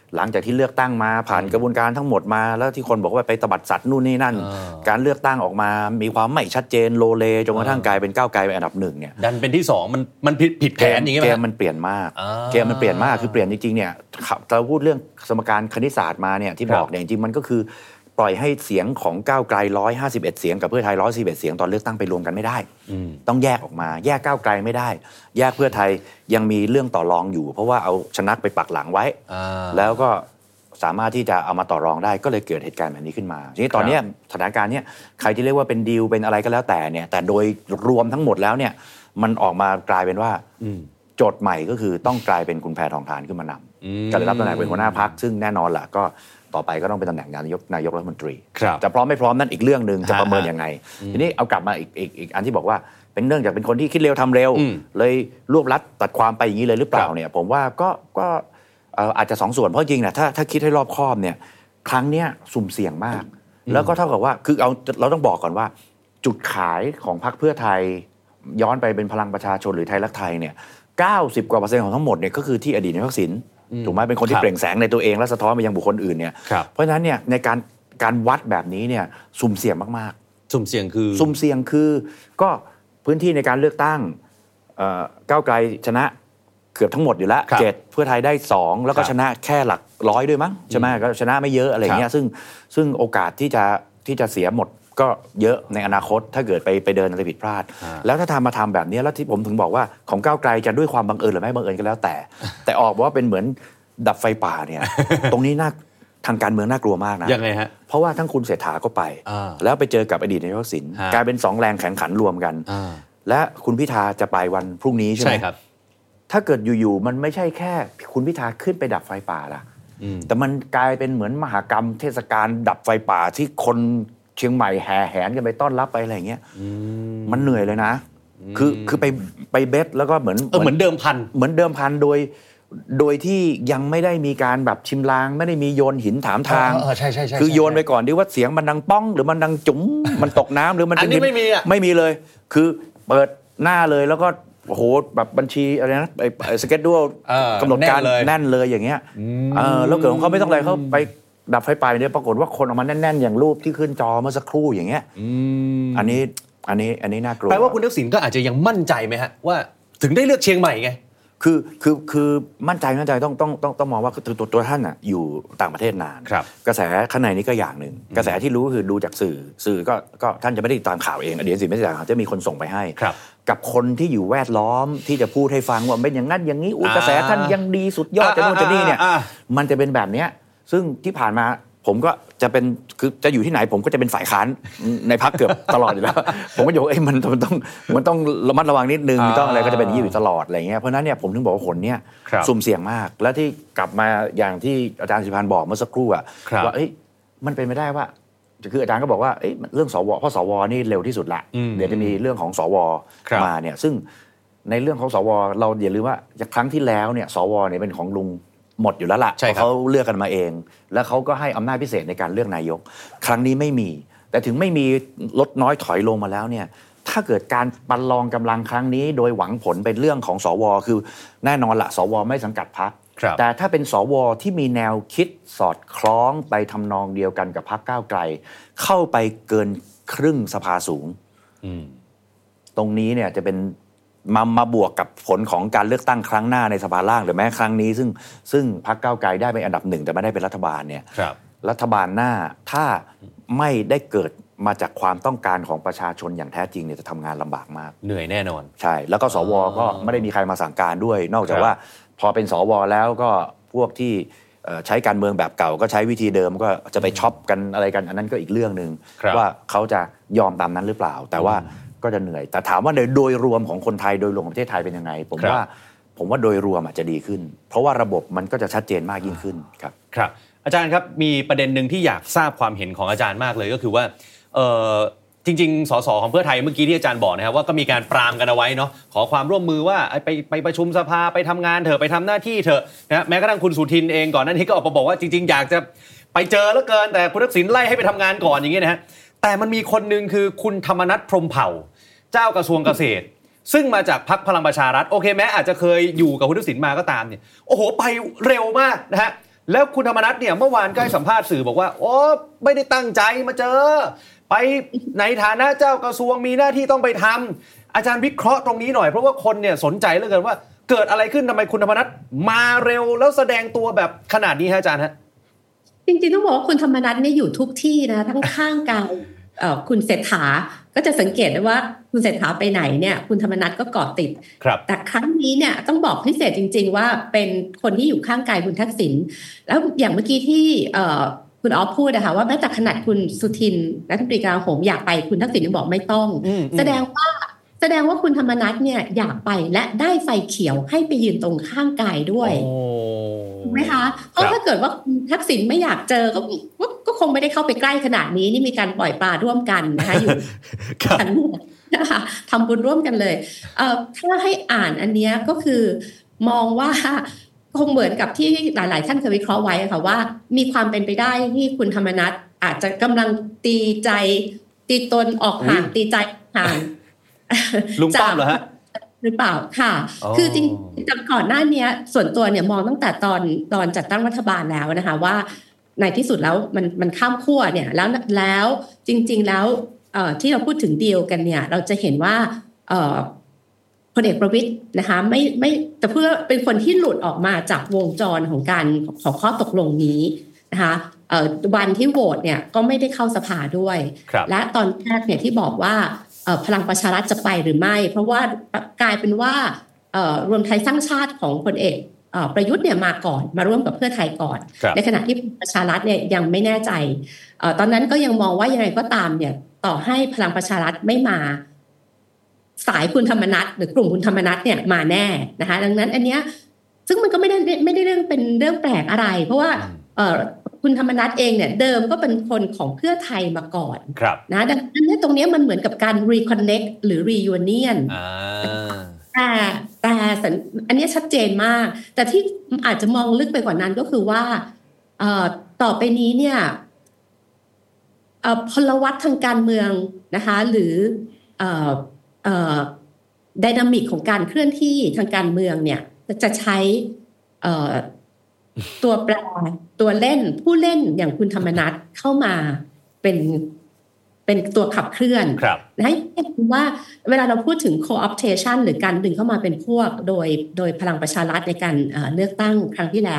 หลังจากที่เลือกตั้งมาผ่านกระบวนการทั้งหมดมาแล้วที่คนบอกว่าไปตบัดสัตว์นู่นนี่นั่นการเลือกตั้งออกมามีความไม่ชัดเจนโลเลจนกระทั่งกลายเป็นก้าวไกลเป็นอันดับ1เนี่ยดันเป็นที่2มันผิดแผนอย่างงี้มั้ยเกมมันเปลี่ยนมากคือเปลี่ยนจริงๆเนี่ยเราพูดเรื่องสมการคณิตศาสตร์มาเนี่ยที่บอกเนี่ยจริงๆมันก็คือปล่อยให้เสียงของก้าวไกล151เสียงกับเพื่อไทย141เสียงตอนเลือกตั้งไปรวมกันไม่ได้ต้องแยกออกมาแยกก้าวไกลไม่ได้แยกเพื่อไทยยังมีเรื่องต่อรองอยู่เพราะว่าเอาชนะไปปักหลังไว้แล้วก็สามารถที่จะเอามาต่อรองได้ก็เลยเกิดเหตุการณ์แบบนี้ขึ้นมาทีนี้ตอนนี้สถานการณ์เนี้ยใครที่เรียกว่าเป็นดีลเป็นอะไรก็แล้วแต่เนี่ยแต่โดยรวมทั้งหมดแล้วเนี่ยมันออกมากลายเป็นว่าโจทย์ใหม่ก็คือต้องกลายเป็นคุณแพทองธารขึ้นมานำก็เลยรับตำแหน่งเป็นหัวหน้าพรรคซึ่งแน่นอนแหละก็ต่อไปก็ต้องเป็นตำแหน่งนายกรัฐมนตรีจะพร้อมไม่พร้อมนั่นอีกเรื่องนึงจะประเมินยังไงทีนี้เอากลับมาอีกอันที่บอกว่าเป็นเนื่องจากเป็นคนที่คิดเร็วทำเร็วเลยรวบรัดตัดความไปอย่างนี้เลยหรือเปล่าเนี่ยผมว่าก็อาจจะ2ส่วนเพราะจริงนะถ้าคิดให้รอบคอบเนี่ยครั้งเนี้ยสุ่มเสี่ยงมากแล้วก็เท่ากับว่าคือเราต้องบอกก่อนว่าจุดขายของพรรคเพื่อไทยย้อนไปเป็นพลังประชาชนหรือไทยรักไทยเนี่ย90%กว่าของทั้งหมดเนี่ยก็คือที่อดีตนายกทักษิณถูกไหมเป็นคนที่เปล่งแสงในตัวเองและสะท้อนไปยังบุคคลอื่นเนี่ยเพราะฉะนั้นเนี่ยในการวัดแบบนี้เนี่ยสุ่มเสี่ยงมากๆสุ่มเสี่ยงคือก็พื้นที่ในการเลือกตั้งก้าวไกลชนะเกือบทั้งหมดอยู่แล้ว7เพื่อไทยได้2แล้วก็ชนะแค่หลักร้อยด้วยมั้งใช่ไหมก็ชนะไม่เยอะอะไรเงี้ยซึ่งโอกาสที่จะเสียหมดก็เยอะในอนาคตถ้าเกิดไปเดินอะไรผิดพลาดแล้วถ้ามาทำแบบนี้แล้วที่ผมถึงบอกว่าของก้าวไกลจะด้วยความบังเอิญหรือไม่บังเอิญก็แล้วแต่ออกว่าเป็นเหมือนดับไฟป่าเนี่ย ตรงนี้ทางการเมืองน่ากลัวมากนะยังไงฮะเพราะว่าทั้งคุณเศรษฐาก็ไปแล้วไปเจอกับอดีตนายกทักษิณกลายเป็น2แรงแข่งขันรวมกันและคุณพิธาจะไปวันพรุ่งนี้ใช่ไหมครับถ้าเกิดอยู่ๆมันไม่ใช่แค่คุณพิธาขึ้นไปดับไฟป่าล่ะแต่มันกลายเป็นเหมือนมหกรรมเทศกาลดับไฟป่าที่คนเชียงใหม่แห่แหนกันไปต้อนรับไปอะไรอย่างเงี้ยมันเหนื่อยเลยนะคือไปเบสแล้วก็เหมือนเดิมพันโดยที่ยังไม่ได้มีการแบบชิมลางไม่ได้มีโยนหินถามทางใช่คือโยนไปก่อนดิว่าเสียงมันดังป้องหรือมันดังจุ๋มมันตกน้ำหรือมันอันนี้ไม่มีเลยคือเปิดหน้าเลยแล้วก็โอ้โหแบบบัญชีอะไรนะไอ้สเก็ตดูกำหนดการแน่นเลยอย่างเงี้ยแล้วเกิดของเขาไม่ต้องอะไรเขาไปดับไฟป่าเนี่ยปรากฏว่าคนออกมาแน่นๆอย่างรูปที่ขึ้นจอเมื่อสักครู่อย่างเงี้ยอันนี้น่ากลัวแปลว่าคุณทักษิณก็อาจจะยังมั่นใจไหมฮะว่าถึงได้เลือกเชียงใหม่ไงคือมั่นใจต้องมองว่าตัวท่านอ่ะอยู่ต่างประเทศนานกระแสข้างในนี้ก็อย่างหนึ่งกระแสที่รู้ก็คือดูจากสื่อก็ท่านจะไม่ได้ตามข่าวเองอดีตสื่อไม่ได้ตามข่าวจะมีคนส่งไปให้กับคนที่อยู่แวดล้อมที่จะพูดให้ฟังว่าเป็นอย่างนั้นอย่างนี้กระแสท่านยังดีสุดยอดจะโน่นจะนี่เนี่ยมันจะเป็นแบบเนี้ยซึ่งที่ผ่านมาผมก็จะเป็นคือจะอยู่ที่ไหนผมก็จะเป็นฝ่ายค้านในพรรคเกือบตลอดอยู่แล้วผมก็บอกมันต้องระมัดระวังนิดนึงต้องอะไรก็จะเป็นอย่างนี้อยู่ตลอดอะไรเงี้ยเพราะนั้นเนี่ยผมถึงบอกว่าคนเนี่ยสุ่มเสี่ยงมากและที่กลับมาอย่างที่อาจารย์สิพันธ์บอกเมื่อสักครู่อะว่ามันเป็นไม่ได้ว่าคืออาจารย์ก็บอกว่าเรื่องสวเพราะสวนี่เร็วที่สุดละเดี๋ยวจะมีเรื่องของสวมาเนี่ยซึ่งในเรื่องของสวเราอย่าลืมว่าครั้งที่แล้วเนี่ยสวเนี่ยเป็นของลุงหมดอยู่แล้วล่ะเขาเลือกกันมาเองแล้วเขาก็ให้อำนาจพิเศษในการเลือกนายกครั้งนี้ไม่มีแต่ถึงไม่มีลดน้อยถอยลงมาแล้วเนี่ยถ้าเกิดการประลองกำลังครั้งนี้โดยหวังผลเป็นเรื่องของสวคือแน่นอนละสวไม่สังกัดพรรคแต่ถ้าเป็นสวที่มีแนวคิดสอดคล้องไปทำนองเดียวกันกับพรรคก้าวไกลเข้าไปเกินครึ่งสภาสูงตรงนี้เนี่ยจะเป็นมาบวกกับผลของการเลือกตั้งครั้งหน้าในสภาล่างหรือแม้ครั้งนี้ซึ่งพรรคก้าวไกลได้เป็นอันดับ1แต่ไม่ได้เป็นรัฐบาลเนี่ยรัฐบาลหน้าถ้าไม่ได้เกิดมาจากความต้องการของประชาชนอย่างแท้จริงเนี่ยจะทำงานลำบากมากเหนื่อยแน่นอนใช่แล้วก็สวก็ไม่ได้มีใครมาสั่งการด้วยนอกจากว่าพอเป็นสวแล้วก็พวกที่ใช้การเมืองแบบเก่าก็ใช้วิธีเดิมก็จะไปช็อปกันอะไรกันอันนั้นก็อีกเรื่องนึงว่าเขาจะยอมตามนั้นหรือเปล่าแต่ว่าก็จะเหนื่อยแต่ถามว่าโดยรวมของคนไทยโดยรวมของประเทศไทยเป็นยังไงผมว่าโดยรวมอาจจะดีขึ้นเพราะว่าระบบมันก็จะชัดเจนมากยิ่งขึ้นครับอาจารย์ครับมีประเด็นนึงที่อยากทราบความเห็นของอาจารย์มากเลยก็คือว่าจริงๆสสของเพื่อไทยเมื่อกี้ที่อาจารย์บอกนะครับว่าก็มีการปรามกันเอาไว้เนาะขอความร่วมมือว่าไปประชุมสภาไปทำงานเถอะไปทำหน้าที่เถอะนะแม้กระทั่งคุณสุทินเองก่อนหน้านี้ก็ออกมาบอกว่าจริงๆอยากจะไปเจอแล้วเกินแต่คุณทักษิณไล่ให้ไปทำงานก่อนอย่างเงี้ยนะฮะแต่มันมีคนนึงคือคุณธรรมนัสพรหมเผ่าเจ้ากระทรวงเกษตรซึ่งมาจากพรรคพลังประชารัฐโอเคแม้อาจจะเคยอยู่กับคุณทักษิณมาก็ตามเนี่ยโอ้โหไปเร็วมากนะฮะแล้วคุณธรรมนัสเนี่ยเมื่อวานก็ให้สัมภาษณ์สื่อบอกว่าโอ้ไม่ได้ตั้งใจมาเจอไปในฐานะเจ้ากระทรวงมีหน้าที่ต้องไปทำอาจารย์วิเคราะห์ตรงนี้หน่อยเพราะว่าคนเนี่ยสนใจเหลือเกินว่าเกิดอะไรขึ้นทำไมคุณธรรมนัสมาเร็วแล้วแสดงตัวแบบขนาดนี้ฮะอาจารย์ฮะจริงๆต้องบอกว่าคุณธรรมนัสเนี่ยอยู่ทุกที่นะทั้งข้างกายคุณเศรษฐาก็จะสังเกตได้ว่าคุณเศรษฐาไปไหนเนี่ยคุณธรรมนัสก็เกาะติดแต่ครั้งนี้เนี่ยต้องบอกพิเศษจริงๆว่าเป็นคนที่อยู่ข้างกายคุณทักษิณแล้วอย่างเมื่อกี้ที่คุณอ๊อฟพูดนะคะว่าแม้แต่ขนาดคุณสุทินรัฐมนตรีกลาโหมอยากไปคุณทักษิณยังบอกไม่ต้องแสดงว่าคุณธรรมนัสเนี่ยอยากไปและได้ไฟเขียวให้ไปยืนตรงข้างกายด้วยถูกไหมคะเพราะถ้าเกิดว่าทักษิณไม่อยากเจอก็คงไม่ได้เข้าไปใกล้ขนาดนี้นี่มีการปล่อยปลาร่วมกันนะคะอยู่กันนะคะทำบุญร่วมกันเลยถ้าให้อ่านอันนี้ก็คือมองว่าคงเหมือนกับที่หลายๆท่านเคยวิเคราะห์ไว้ค่ะว่ามีความเป็นไปได้ที่คุณธรรมนัสอาจจะกำลังตีตนออกห่างตีใจห่างลุงป้อมเหรอฮะหรือเปล่าค่ะคือจริงๆก่อนหน้านี้ส่วนตัวเนี่ยมองตั้งแต่ตอนจัดตั้งรัฐบาลแล้วนะคะว่าในที่สุดแล้วมันข้ามขั้วเนี่ยแล้วจริงๆแล้วที่เราพูดถึงดีลกันเนี่ยเราจะเห็นว่าพลเอกประวิตรนะคะไม่แต่เพื่อเป็นคนที่หลุดออกมาจากวงจรของข้อตกลงนี้นะคะวันที่โหวตเนี่ยก็ไม่ได้เข้าสภาด้วยและตอนแรกเนี่ยที่บอกว่าพลังประชารัฐจะไปหรือไม่เพราะว่ากลายเป็นว่ารวมไทยสร้างชาติของพลเอกประยุทธ์เนี่ยมาก่อนมาร่วมกับเพื่อไทยก่อนในขณะที่ประชารัฐเนี่ยยังไม่แน่ใจตอนนั้นก็ยังมองว่ายังไงก็ตามเนี่ยต่อให้พลังประชารัฐไม่มาสายคุณธรรมนัสหรือกลุ่มคุณธรรมนัสเนี่ยมาแน่นะคะดังนั้นอันเนี้ยซึ่งมันก็ไม่ได้เรื่องเป็นเรื่องแปลกอะไรเพราะว่าคุณธรรมนัสเองเนี่ยเดิมก็เป็นคนของเพื่อไทยมาก่อนนะดังนั้นตรงนี้มันเหมือนกับการ reconnect หรือ reunion แต่อันนี้ชัดเจนมากแต่ที่อาจจะมองลึกไปกว่านั้นก็คือว่าต่อไปนี้เนี่ยพลวัตทางการเมืองนะคะหรือไดนามิกของการเคลื่อนที่ทางการเมืองเนี่ยจะใช้ตัวแปรตัวเล่นผู้เล่นอย่างคุณธรรมนัสเข้ามาเป็นตัวขับเคลื่อนนะว่าเวลาเราพูดถึง co-optation หรือการดึงเข้ามาเป็นพวกโดยพลังประชารัฐในการเลือกตั้งครั้งที่แล้ว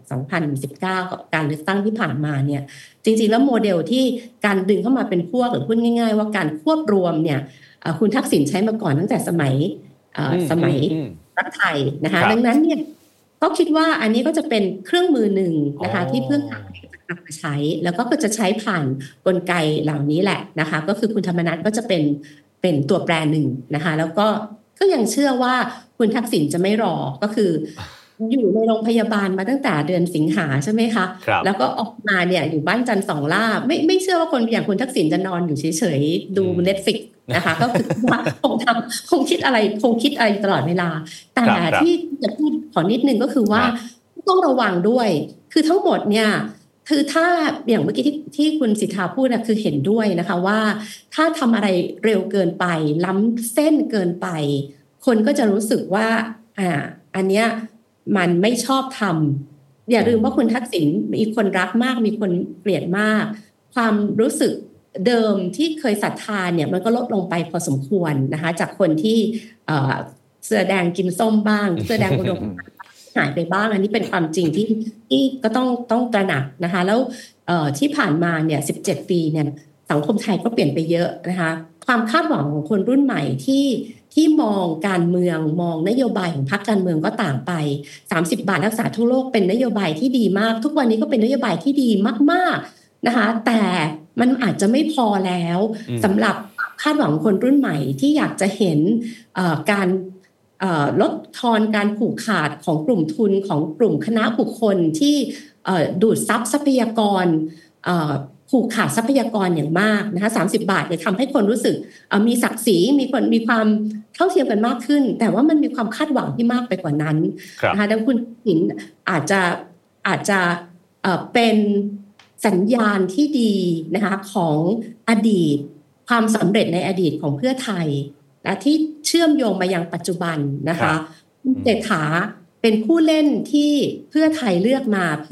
2019กับการเลือกตั้งที่ผ่านมาเนี่ยจริงๆแล้วโมเดลที่การดึงเข้ามาเป็นพวกหรือพูดง่ายๆว่าการควบรวมเนี่ยคุณทักษิณใช้มาก่อนตั้งแต่สมัยรัฐไทยนะคะดังนั้นเนี่ยก็คิดว่าอันนี้ก็จะเป็นเครื่องมือหนึ่งนะคะที่เพื่อไทยจะนำมาใช้แล้วก็จะใช้ผ่านกลไกเหล่านี้แหละนะคะก็คือคุณธรรมนัสก็จะเป็นตัวแปรหนึ่งนะคะแล้วก็ยังเชื่อว่าคุณทักษิณจะไม่รอก็คืออยู่ในโรงพยาบาลมาตั้งแต่เดือนสิงหาใช่ไหมคะแล้วก็ออกมาเนี่ยอยู่บ้านจันทร์สองล่าไม่เชื่อว่าคนอย่างคุณทักษิณจะนอนอยู่เฉยๆดู Netflix นะคะก็คือว่าคงคิดอะไรตลอดเวลาแต่ที่จะพูดขอนิดนึงก็คือว่าต้องระวังด้วยคือทั้งหมดเนี่ยคือถ้าอย่างเมื่อกี้ที่คุณสิทธาพูดนะคือเห็นด้วยนะคะว่าถ้าทำอะไรเร็วเกินไปล้ำเส้นเกินไปคนก็จะรู้สึกว่าอันเนี้ยมันไม่ชอบทำอย่าลืมว่าคุณทักษิณมีคนรักมากมีคนเกลียดมากความรู้สึกเดิมที่เคยศรัทธาเนี่ยมันก็ลดลงไปพอสมควรนะคะจากคนที่เสื้อแดงกินส้มบ้างเสื้อแดงอุดมหายไปบ้างอันนี้เป็นความจริงที่ก็ต้องตระหนักนะคะแล้วที่ผ่านมาเนี่ย17 ปีเนี่ยสังคมไทยก็เปลี่ยนไปเยอะนะคะความคาดหวังของคนรุ่นใหม่ที่มองการเมืองมองนโยบายของพรรคการเมืองก็ต่างไป30 บาทรักษาทั่วโลกเป็นนโยบายที่ดีมากทุกวันนี้ก็เป็นนโยบายที่ดีมากๆนะคะแต่มันอาจจะไม่พอแล้วสำหรับคาดหวังคนรุ่นใหม่ที่อยากจะเห็นการลดทอนการผูกขาดของกลุ่มทุนของกลุ่มคณะบุคคลที่ดูดซับทรัพยากรผูกขาดทรัพยากรอย่างมากนะคะ30 บาทเนี่ยทำให้คนรู้สึกมีศักดิ์ศรีมีความเท่าเทียมกันมากขึ้นแต่ว่ามันมีความคาดหวังที่มากไปกว่านั้นนะคะดังคุณหินอาจจะเป็นสัญญาณที่ดีนะคะของอดีตความสำเร็จในอดีตของเพื่อไทยและที่เชื่อมโยงมายังปัจจุบันนะคะเศรษฐาเป็นผู้เล่นที่เพื่อไทยเลือกมาเพื่อ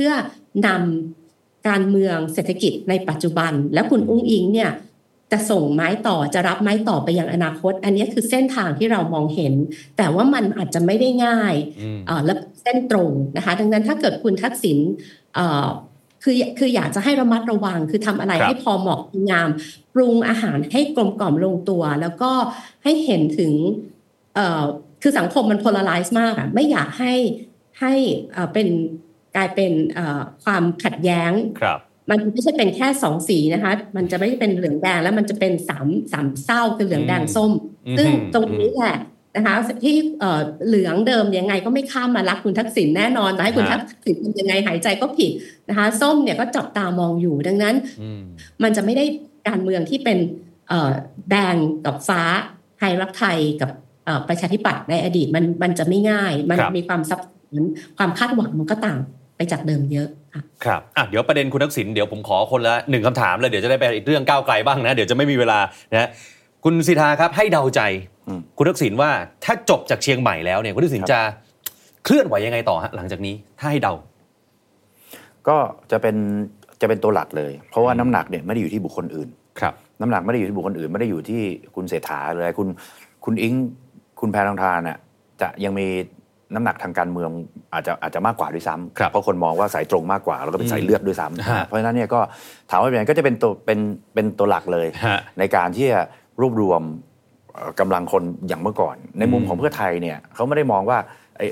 นำการเมืองเศรษฐกิจในปัจจุบันและคุณอุ้งอิงเนี่ยจะส่งไม้ต่อจะรับไม้ต่อไปยังอนาคตอันนี้คือเส้นทางที่เรามองเห็นแต่ว่ามันอาจจะไม่ได้ง่ายและเส้นตรงนะคะดังนั้นถ้าเกิดคุณทักษิณคืออยากจะให้ระมัดระวังคือทำอะไรให้พอเหมาะงามปรุงอาหารให้กลมกล่อมลงตัวแล้วก็ให้เห็นถึงคือสังคมมัน polarize มากอ่ะไม่อยากให้เป็นกลายเป็นความขัดแย้งมันไม่ใช่เป็นแค่2สีนะคะมันจะไม่เป็นเหลืองแดงแล้วมันจะเป็น3เศร้าคือเหลืองแดงส้มซึ่งตรงนี้แหละนะคะที่เหลืองเดิมยังไงก็ไม่ข้ามมารักคุณทักษิณแน่นอนให้คุณทักษิณทำยังไงหายใจก็ผิดนะคะส้มเนี่ยก็จับตามองอยู่ดังนั้นมันจะไม่ได้การเมืองที่เป็นแดงกับฟ้าไทยรักไทยกับประชาธิปัตย์ในอดีตมันจะไม่ง่ายมันมีความซับซ้อนความคาดหวังมันก็ต่างไปจากเดิมเยอะครับเดี๋ยวประเด็นคุณทักษิณเดี๋ยวผมขอคนละ1คำถามเลยเดี๋ยวจะได้ไปเรื่องก้าวไกลบ้างนะเดี๋ยวจะไม่มีเวลานะคุณสิทธาครับให้เดาใจคุณทักษิณว่าถ้าจบจากเชียงใหม่แล้วเนี่ยคุณทักษิณจะเคลื่อนไหวยังไงต่อฮะหลังจากนี้ถ้าให้เดาก็จะเป็นตัวหลักเลยเพราะว่าน้ำหนักเนี่ยไม่ได้อยู่ที่บุคคลอื่นครับน้ำหนักไม่ได้อยู่ที่บุคคลอื่นไม่ได้อยู่ที่คุณเศรษฐาเลยคุณอิงคุณแพรทองทานน่ะจะยังมีน้ำหนักทางการเมืองอาจจะมากกว่าด้วยซ้ำเพราะคนมองว่าสายตรงมากกว่าแล้วก็เป็นสายเลือดด้วยซ้ำเพราะฉะนั้นเนี่ยก็ถามว่าเป็นก็จะเป็นตัวหลักเลยในการที่จะรวบรวมกำลังคนอย่างเมื่อก่อนในมุมของเพื่อไทยเนี่ยเขาไม่ได้มองว่า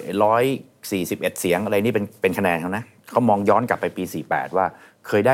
141เสียงอะไรนี่เป็นคะแนนเขานะเขามองย้อนกลับไปปี48ว่าเคยได้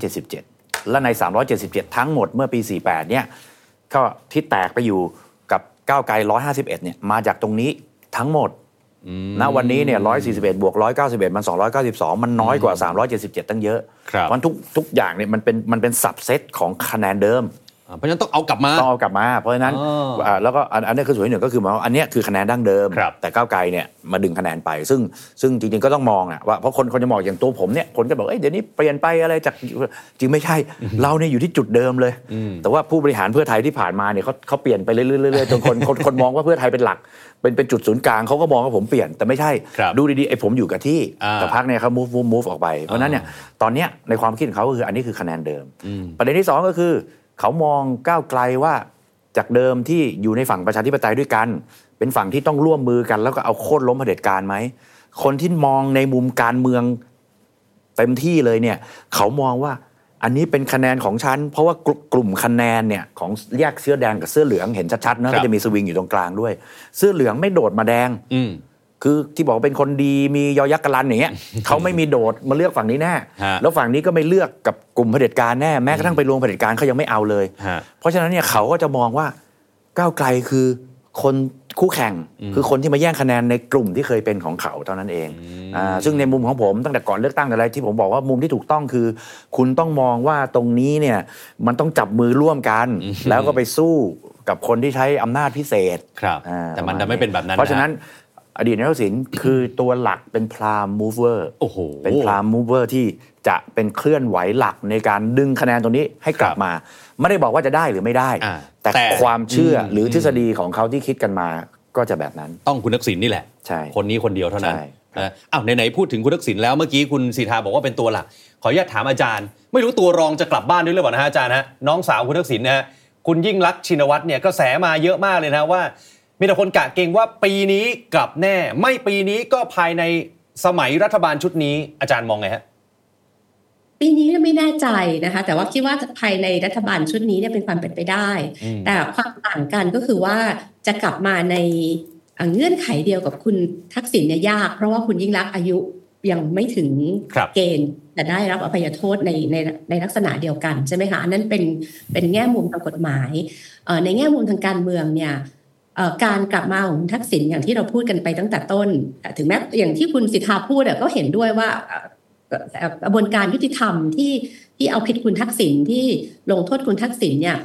377และใน377ทั้งหมดเมื่อปี48เนี่ยก็ที่แตกไปอยู่กับก้าวไกล151เนี่ยมาจากตรงนี้ทั้งหมดณวันนี้เนี่ย141บวก191มัน292มันน้อยกว่า377ตั้งเยอะมันทุกอย่างเนี่ยมันเป็นซับเซตของคะแนนเดิมเพราะฉะนั้นต้องเอากลับมาเพราะฉะนั้นแล้วก็อันนี้คือส่วนหนึ่งก็คือหมายว่าอันนี้คือคะแนนดั้งเดิมแต่ก้าวไกลเนี่ยมาดึงคะแนนไปซึ่งจริงๆก็ต้องมองว่าเพราะคนจะมองอย่างตัวผมเนี่ยคนก็บอกเดี๋ยวนี้เปลี่ยนไปอะไรจากจริงไม่ใช่เราเนี่ยอยู่ที่จุดเดิมเลยแต่ว่าผู้บริหารเพื่อไทยที่ผ่านมาเนี่ยเขาเปลี่ยนไปเรื่อยๆจนคนมองว่าเพื่อไทยเป็นหลักเป็นจุดศูนย์กลางเขาก็มองว่าผมเปลี่ยนแต่ไม่ใช่ดูดีๆไอ้ผมอยู่กับที่แต่พรรคเนี่ยเขา move ออกไปเพราะนั้นเนี่ยตอนนี้ในความคิดของเขาก็คืออันนี้คือคะแนนเดิมประเด็นที่2ก็คือเขามองก้าวไกลว่าจากเดิมที่อยู่ในฝั่งประชาธิปไตยด้วยกันเป็นฝั่งที่ต้องร่วมมือกันแล้วก็เอาโค่นล้มเผด็จการไหมคนที่มองในมุมการเมืองเต็มที่เลยเนี่ยเขามองว่าอันนี้เป็นคะแนนของฉันเพราะว่ากลุ่มคะแนนเนี่ยของแยกเสื้อแดงกับเสื้อเหลืองเห็นชัดๆนะก็จะมีสวิงอยู่ตรงกลางด้วยเสื้อเหลืองไม่โดดมาแดงคือที่บอกเป็นคนดีมียอยักษ์กะลันอย่างเงี้ยเขาไม่มีโดดมาเลือกฝั่งนี้แน่แล้วฝั่งนี้ก็ไม่เลือกกับกลุ่มเผด็จการแน่แม้กระทั่งไปรวมเผด็จการเขายังไม่เอาเลยเพราะฉะนั้นเนี่ยเขาก็จะมองว่าก้าวไกลคือคนคู่แข่งคือคนที่มาแย่งคะแนนในกลุ่มที่เคยเป็นของเขาเท่านั้นเองซึ่งในมุมของผมตั้งแต่ก่อนเลือกตั้งอะไรที่ผมบอกว่ามุมที่ถูกต้องคือคุณต้องมองว่าตรงนี้เนี่ยมันต้องจับมือร่วมกันแล้วก็ไปสู้กับคนที่ใช้อำนาจพิเศษแต่มันจะไม่เป็นแบบนั้นเพราะฉะนั้นอดีตนายกทักษิณคือตัวหลักเป็นพรามมูฟเวอร์เป็นพรามมูฟเวอร์ที่จะเป็นเคลื่อนไหวหลักในการดึงคะแนนตรงนี้ให้กลับมาไม่ได้บอกว่าจะได้หรือไม่ได้แต่ความเชื่อหรือทฤษฎีของเขาที่คิดกันมาก็จะแบบนั้นต้องคุณทักษิณนี่แหละใช่คนนี้คนเดียวเท่านั้นไหนๆพูดถึงคุณทักษิณแล้วเมื่อกี้คุณสิทธาบอกว่าเป็นตัวหลักขออนุญาตถามอาจารย์ไม่รู้ตัวรองจะกลับบ้านด้วยหรือเปล่านะฮะอาจารย์ฮะน้องสาวคุณทักษิณนะฮะคุณยิ่งลักษณ์ชินวัตรเนี่ยกระแสมาเยอะมากเลยนะว่ามีแต่คนกะเกณฑ์ว่าปีนี้กลับแน่ไม่ปีนี้ก็ภายในสมัยรัฐบาลชุดนี้อาจารย์มองไงฮะปีนี้ไม่แน่ใจนะคะแต่ว่าคิดว่าภายในรัฐบาลชุดนี้เนี่ยเป็นความเป็นไปได้แต่ความต่างกันก็คือว่าจะกลับมาในเงื่อนไขเดียวกับคุณทักษิณเนี่ยยากเพราะว่าคุณยิ่งลักษณ์อายุยังไม่ถึงเกณฑ์จะได้รับอภัยโทษในลักษณะเดียวกันใช่ไหมคะอันนั้นเป็นแง่มุมทางกฎหมายในแง่มุมทางการเมืองเนี่ยการกลับมาของทักษิณอย่างที่เราพูดกันไปตั้งแต่ต้นถึงแม้อย่างที่คุณสิทธาพูดก็เห็นด้วยว่ากระบวนการยุติธรรมที่เอาผิดคุณทักษิณที่ลงโทษคุณทักษิณเนี่ย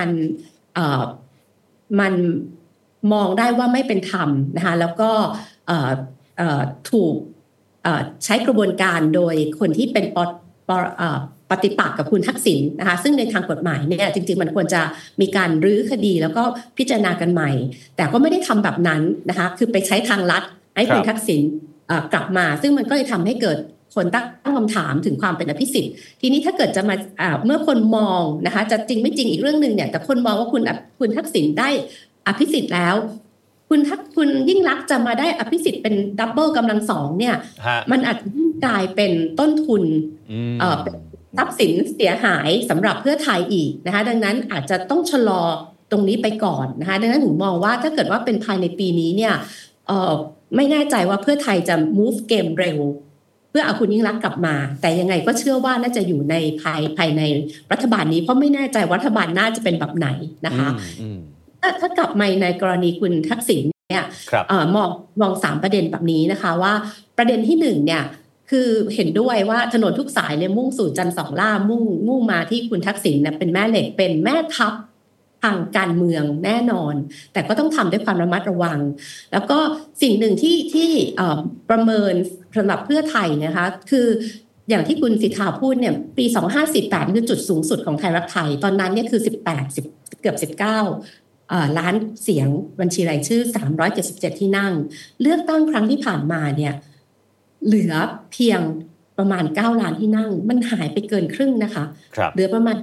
มันมองได้ว่าไม่เป็นธรรมนะคะแล้วก็ถูกใช้กระบวนการโดยคนที่เป็นปฏิปักษ์กับคุณทักษิณนะคะซึ่งในทางกฎหมายเนี่ยจริงๆมันควรจะมีการรื้อคดีแล้วก็พิจารณากันใหม่แต่ก็ไม่ได้ทำแบบนั้นนะคะคือไปใช้ทางลัดให้คุณทักษิณกลับมาซึ่งมันก็เลยทำให้เกิดคนตั้งคำถามถึงความเป็นอภิสิทธิ์ทีนี้ถ้าเกิดจะมาเมื่อคนมองนะคะจะจริงไม่จริงอีกเรื่องนึงเนี่ยแต่คนมองว่าคุณทักษิณได้อภิสิทธิ์แล้วคุณยิ่งลักษณ์จะมาได้อภิสิทธิ์เป็นดับเบิลกำลังสองเนี่ยมันอาจจะกลายเป็นต้นทุนทรัพย์สินเสียหายสำหรับเพื่อไทยอีกนะคะดังนั้นอาจจะต้องชะลอตรงนี้ไปก่อนนะคะดังนั้นผมมองว่าถ้าเกิดว่าเป็นภายในปีนี้เนี่ยไม่แน่ใจว่าเพื่อไทยจะ move เกมเร็วเพื่อเอาคุณยิ่งลักษณ์กลับมาแต่ยังไงก็เชื่อว่าน่าจะอยู่ในภายในรัฐบาลนี้เพราะไม่แน่ใจว่ารัฐบาลน่าจะเป็นแบบไหนนะคะถ้ากลับมาในกรณีคุณทักษิณเนี่ยมอง3ประเด็นแบบนี้นะคะว่าประเด็นที่1เนี่ยคือเห็นด้วยว่าถนนทุกสายเลยมุ่งสู่จันทร์สองล่ามุ่งมาที่คุณทักษิณเนี่ยเป็นแม่เหล็กเป็นแม่ทัพทางการเมืองแน่นอนแต่ก็ต้องทำด้วยความระมัดระวังแล้วก็สิ่งหนึ่งที่ประเมินสำหรับเพื่อไทยนะคะคืออย่างที่คุณสิทธาพูดเนี่ยปี2548คือจุดสูงสุดของไทยรักไทยตอนนั้นเนี่ยคือเกือบ19ล้านเสียงบัญชีรายชื่อ377ที่นั่งเลือกตั้งครั้งที่ผ่านมาเนี่ยเหลือเพียงประมาณ9ล้านที่นั่งมันหายไปเกินครึ่งนะคะเหลือประมาณ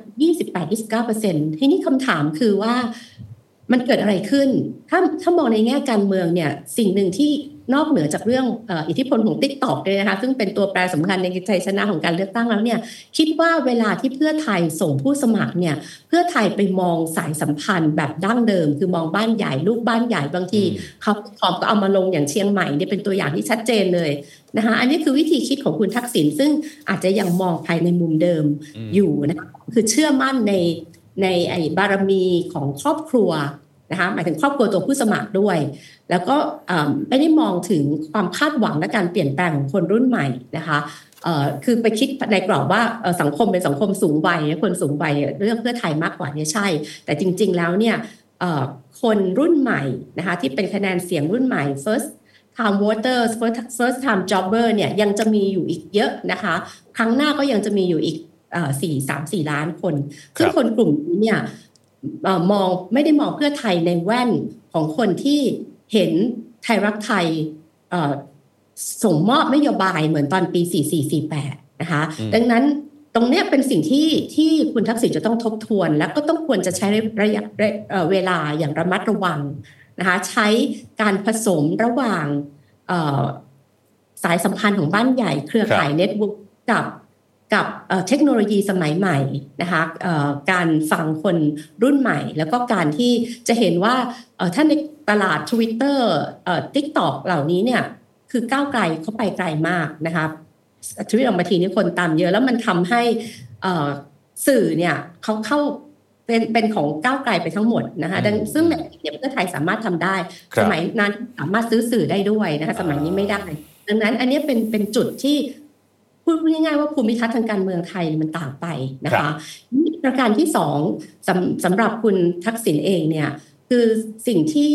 28-29% ทีนี้คำถามคือว่ามันเกิดอะไรขึ้นถ้ามองในแง่การเมืองเนี่ยสิ่งหนึ่งที่นอกเหนือจากเรื่องอิทธิพลของ TikTok เลยนะคะซึ่งเป็นตัวแปรสำคัญในชัยชนะของการเลือกตั้งแล้วเนี่ยคิดว่าเวลาที่เพื่อไทยส่งผู้สมัครเนี่ยเพื่อไทยไปมองสายสัมพันธ์แบบดั้งเดิมคือมองบ้านใหญ่ลูกบ้านใหญ่บางทีเขาก็เอามาลงอย่างเชียงใหม่เนี่ยเป็นตัวอย่างที่ชัดเจนเลยนะคะอันนี้คือวิธีคิดของคุณทักษิณซึ่งอาจจะยังมองภายในมุมเดิมอยู่นะคะคือเชื่อมั่นในไอ้บารมีของครอบครัวนะคะหมายถึงครอบครัวตัวผู้สมัครด้วยแล้วก็ไม่ได้มองถึงความคาดหวังและการเปลี่ยนแปลงของคนรุ่นใหม่นะคะคือไปคิดในกรอบว่าสังคมเป็นสังคมสูงวัยคนสูงวัยเลือกเพื่อไทยมากกว่านี่ใช่แต่จริงๆแล้วเนี่ยคนรุ่นใหม่นะคะที่เป็นคะแนนเสียงรุ่นใหม่ first time voters first time jobber เนี่ยยังจะมีอยู่อีกเยอะนะคะครั้งหน้าก็ยังจะมีอยู่อีก3-4 ล้านคนซึ่งคนกลุ่มนี้เนี่ยไม่ได้มองเพื่อไทยในแว่นของคนที่เห็นไทยรักไทยส่งมอบนโยบายเหมือนตอนปี44-48นะคะดังนั้นตรงนี้เป็นสิ่งที่คุณทักษิณจะต้องทบทวนและก็ต้องควรจะใช้ระยะเวลาอย่างระมัดระวังนะคะใช้การผสมระหว่างสายสัมพันธ์ของบ้านใหญ่เครือข่ายเน็ตเวิร์กกับเทคโนโลยีสมัยใหม่นะคะการฟังคนรุ่นใหม่แล้วก็การที่จะเห็นว่าถ้าในตลาด Twitter TikTok เหล่านี้เนี่ยคือก้าวไกลเข้าไปไกลมากนะคะทวิตออกมาทีนี้คนตามเยอะแล้วมันทำให้สื่อเนี่ยเขาเข้าเป็นของก้าวไกลไปทั้งหมดนะคะซึ่งเนี่ยเพื่อไทยสามารถทำได้สมัยนั้นสามารถซื้อสื่อได้ด้วยนะคะสมัยนี้ไม่ได้ดังนั้นอันนี้เป็นจุดที่พูดง่ายๆว่าภูมิทัศน์ทางการเมืองไทยมันต่างไปนะคะประการที่2สำหรับคุณทักษิณเองเนี่ยคือสิ่งที่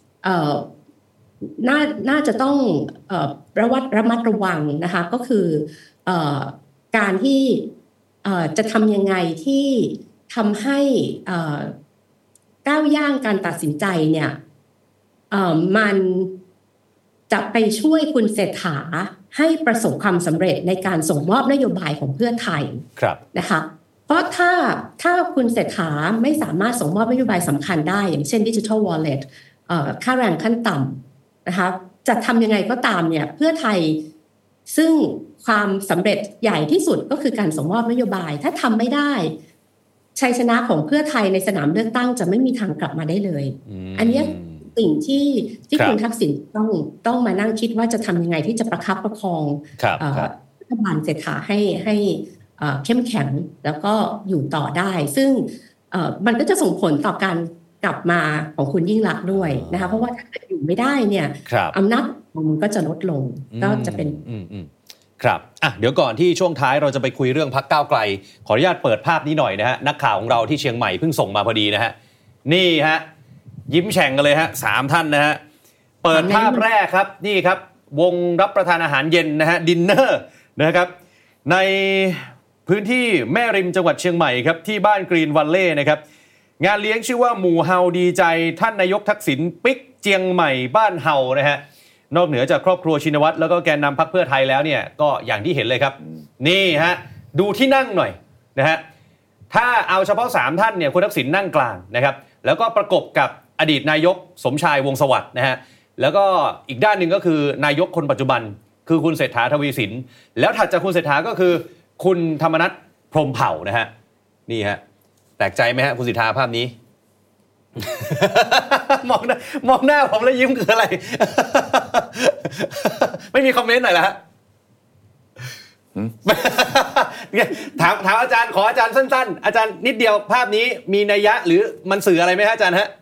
น่าจะต้องระมัดระวังนะคะก็คือการที่จะทำยังไงที่ทำให้ก้าวย่างการตัดสินใจเนี่ยมันจะไปช่วยคุณเศรษฐาให้ประสบความสำเร็จในการส่งมอบนโยบายของเพื่อไทยนะคะเพราะถ้าคุณเศรษฐาไม่สามารถส่งมอบนโยบายสำคัญได้อย่างเช่น Digital Wallet ค่าแรงขั้นต่ำนะคะจะทำยังไงก็ตามเนี่ยเพื่อไทยซึ่งความสำเร็จใหญ่ที่สุดก็คือการส่งมอบนโยบายถ้าทำไม่ได้ชัยชนะของเพื่อไทยในสนามเลือกตั้งจะไม่มีทางกลับมาได้เลยอันนี้สิ่งที่คุณทักษิณต้องมานั่งคิดว่าจะทำยังไงที่จะประคับประคองรัฐบาลเศรษฐาให้เข้มแข็งแล้วก็อยู่ต่อได้ซึ่งมันก็จะส่งผลต่อการกลับมาของคุณยิ่งลักษณ์ด้วยนะคะเพราะว่าถ้าเกิดอยู่ไม่ได้เนี่ยอำนาจมันก็จะลดลงก็จะเป็นครับเดี๋ยวก่อนที่ช่วงท้ายเราจะไปคุยเรื่องพรรคก้าวไกลขออนุญาตเปิดภาพนี้หน่อยนะฮะนักข่าวของเราที่เชียงใหม่เพิ่งส่งมาพอดีนะฮะนี่ฮะยิ้มแฉ่งกันเลยฮะ3ท่านนะฮะเปิดภาพแรกครับนี่ครับวงรับประทานอาหารเย็นนะฮะดินเนอร์นะครับในพื้นที่แม่ริมจังหวัดเชียงใหม่ครับที่บ้านกรีนวัลเล่นะครับงานเลี้ยงชื่อว่าหมู่เฮาดีใจท่านนายกทักษิณปิ๊กเจียงใหม่บ้านเฮานะฮะนอกเหนือจากครอบครัวชินวัตรแล้วก็แกนนำพรรคเพื่อไทยแล้วเนี่ยก็อย่างที่เห็นเลยครับนี่ฮะดูที่นั่งหน่อยนะฮะถ้าเอาเฉพาะ3ท่านเนี่ยคุณทักษิณนั่งกลางนะครับแล้วก็ประกบกับอดีตนายกสมชายวงศ์สวัสดิ์นะฮะแล้วก็อีกด้านหนึ่งก็คือนายกคนปัจจุบันคือคุณเศรษฐาทวีสินแล้วถัดจากคุณเศรษฐาก็คือคุณธรรมนัสพรหมเผ่านะฮะนี่ฮะแปลกใจไหมฮะคุณสิทธาภาพนี้ มองหน้าผมแล้วยิ้มคืออะไร ไม่มีคอมเมนต์หน่อยเหรอฮะ ถามอาจารย์ขออาจารย์สั้นๆอาจารย์นิดเดียวภาพนี้มีนัยยะหรือมันสื่ออะไรไหมฮะอาจารย์ฮะ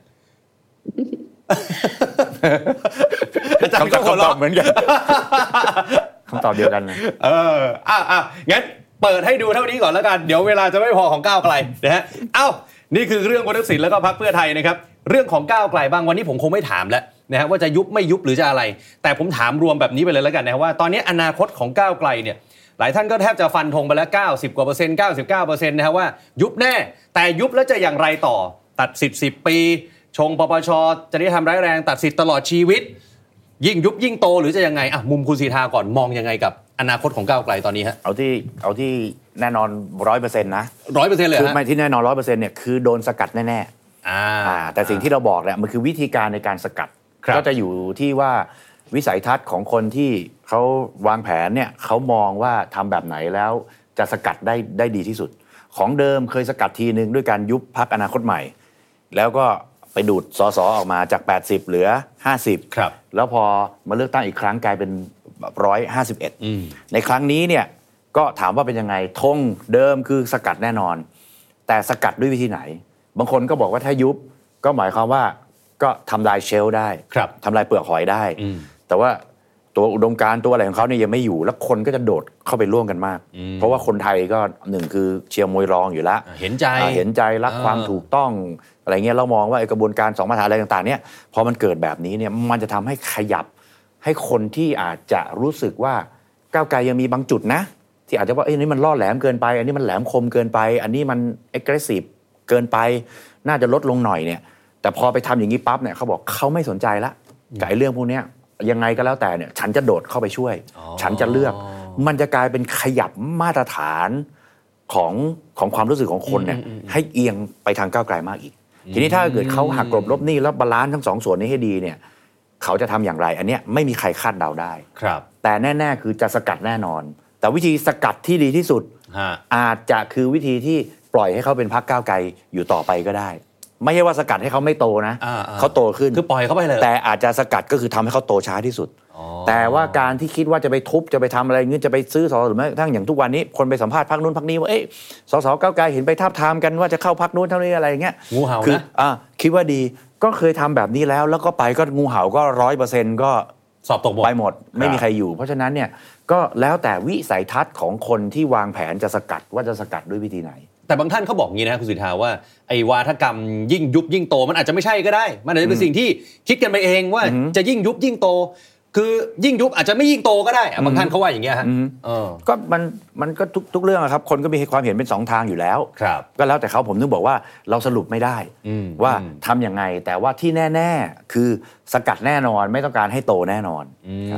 อาจารย์ก็หัวเราะเหมือนกันคำตอบเดียวกันนะงั้นเปิดให้ดูเท่านี้ก่อนแล้วกันเดี๋ยวเวลาจะไม่พอของก้าวไกลนะฮะนี่คือเรื่องคุณทักษิณแล้วก็พรรคเพื่อไทยนะครับเรื่องของก้าวไกลบ้างวันนี้ผมคงไม่ถามแล้วนะฮะว่าจะยุบไม่ยุบหรือจะอะไรแต่ผมถามรวมแบบนี้ไปเลยแล้วกันนะว่าตอนนี้อนาคตของก้าวไกลเนี่ยหลายท่านก็แทบจะฟันธงไปแล้ว90กว่า%, 99%นะฮะว่ายุบแน่แต่ยุบแล้วจะอย่างไรต่อตัดสิทธิ์10 ปีชงปปชจะได้ทำร้ายแรงตัดสิทธิ์ตลอดชีวิตยิ่งยุบยิ่งโตหรือจะยังไงมุมคุณสิทธาก่อนมองยังไงกับอนาคตของก้าวไกลตอนนี้ฮะเอาที่แน่นอน 100% นะ 100% เลยฮะคือไม่ที่แน่นอน 100% เนี่ยคือโดนสกัดแน่ๆแต่สิ่งที่เราบอกเนี่ยมันคือวิธีการในการสกัดก็จะอยู่ที่ว่าวิสัยทัศน์ของคนที่เขาวางแผนเนี่ยเขามองว่าทำแบบไหนแล้วจะสกัดได้ดีที่สุดของเดิมเคยสกัดทีนึงด้วยการยุบพรรคอนาคตใหม่แล้วก็ไปดูดสสออกมาจาก80เหลือ50 ครับแล้วพอมาเลือกตั้งอีกครั้งกลายเป็น151ในครั้งนี้เนี่ยก็ถามว่าเป็นยังไงธงเดิมคือสกัดแน่นอนแต่สกัดด้วยวิธีไหนบางคนก็บอกว่าถ้ายุบก็หมายความว่าก็ทำลายเชลได้ทำลายเปลือกหอยได้แต่ว่าตัวอุดมการณ์ตัวอะไรของเขาเนี่ยยังไม่อยู่แล้วคนก็จะโดดเข้าไปร่วมกันมากเพราะว่าคนไทยก็หนึ่งคือเชียร์มวยรองอยู่แล้วเห็นใจรักความถูกต้องอะไรเงี้ยเรามองว่ากระบวนการ2 มาตรฐานอะไรต่างๆเนี่ยพอมันเกิดแบบนี้เนี่ยมันจะทำให้ขยับให้คนที่อาจจะรู้สึกว่าก้าวไกลยังมีบางจุดนะที่อาจจะว่าอันนี้มันล่อแหลมเกินไปอันนี้มันแหลมคมเกินไปอันนี้มัน aggressive เกินไปน่าจะลดลงหน่อยเนี่ยแต่พอไปทำอย่างนี้ปั๊บเนี่ยเขาบอกเขาไม่สนใจละกับเรื่องพวกนี้ยังไงก็แล้วแต่เนี่ยฉันจะโดดเข้าไปช่วยฉันจะเลือกมันจะกลายเป็นขยับมาตรฐานของความรู้สึกของคนเนี่ยให้เอียงไปทางก้าวไกลมากอีกทีนี้ถ้าเกิดเขาหักกลบลบหนี้แล้วบาลานซ์ทั้ง2 ส่วนนี้ให้ดีเนี่ยเขาจะทำอย่างไรอันเนี้ยไม่มีใครคาดเดาได้แต่แน่ๆคือจะสกัดแน่นอนแต่วิธีสกัดที่ดีที่สุดอาจจะคือวิธีที่ปล่อยให้เขาเป็นพรรคก้าวไกลอยู่ต่อไปก็ได้ไม่ใช่ว่าสกัดให้เขาไม่โตนะเขาโตขึ้นคือปล่อยเขาไปเลยแต่อาจจะสกัดก็คือทำให้เขาโตช้าที่สุดแต่ว่าการที่คิดว่าจะไปทุบจะไปทำอะไรเงี้ยจะไปซื้อส.หรือแม้กระทั่งอย่างทุกวันนี้คนไปสัมภาษณ์พรรคนู้นพรรคนี้ว่าส.ก้าวไกลเห็นไปทาบทามกันว่าจะเข้าพรรคนู้นเท่านี้อะไรเงี้ยงูเห่านะคิดว่าดีก็เคยทำแบบนี้แล้วก็ไปก็งูเห่าก็ 100% ก็สอบตกไปหมดไม่มีใครอยู่เพราะฉะนั้นเนี่ยก็แล้วแต่วิสัยทัศน์ของคนที่วางแผนจะสกัดว่าจะสกัดด้วยวิธีไหนแต่บางท่านเขาบอกงี้นะคุณสิทธาว่าไอ้วาทกรรมยิ่งยุบยิ่งโตมันอาจจะไม่ใช่ก็ได้มันอาจจะเป็นสิ่งที่คิดกันไปเองว่าจะยิ่งยุบยิ่งโตคือยิ่งยุบอาจจะไม่ยิ่งโตก็ได้บางท่านเขาว่าอย่างเงี้ยฮะก็มันก็ทุกเรื่องครับคนก็มีความเห็นเป็น2 ทางอยู่แล้วก็แล้วแต่เขาผมนึกบอกว่าเราสรุปไม่ได้ว่าทำยังไงแต่ว่าที่แน่ๆคือสกัดแน่นอนไม่ต้องการให้โตแน่นอน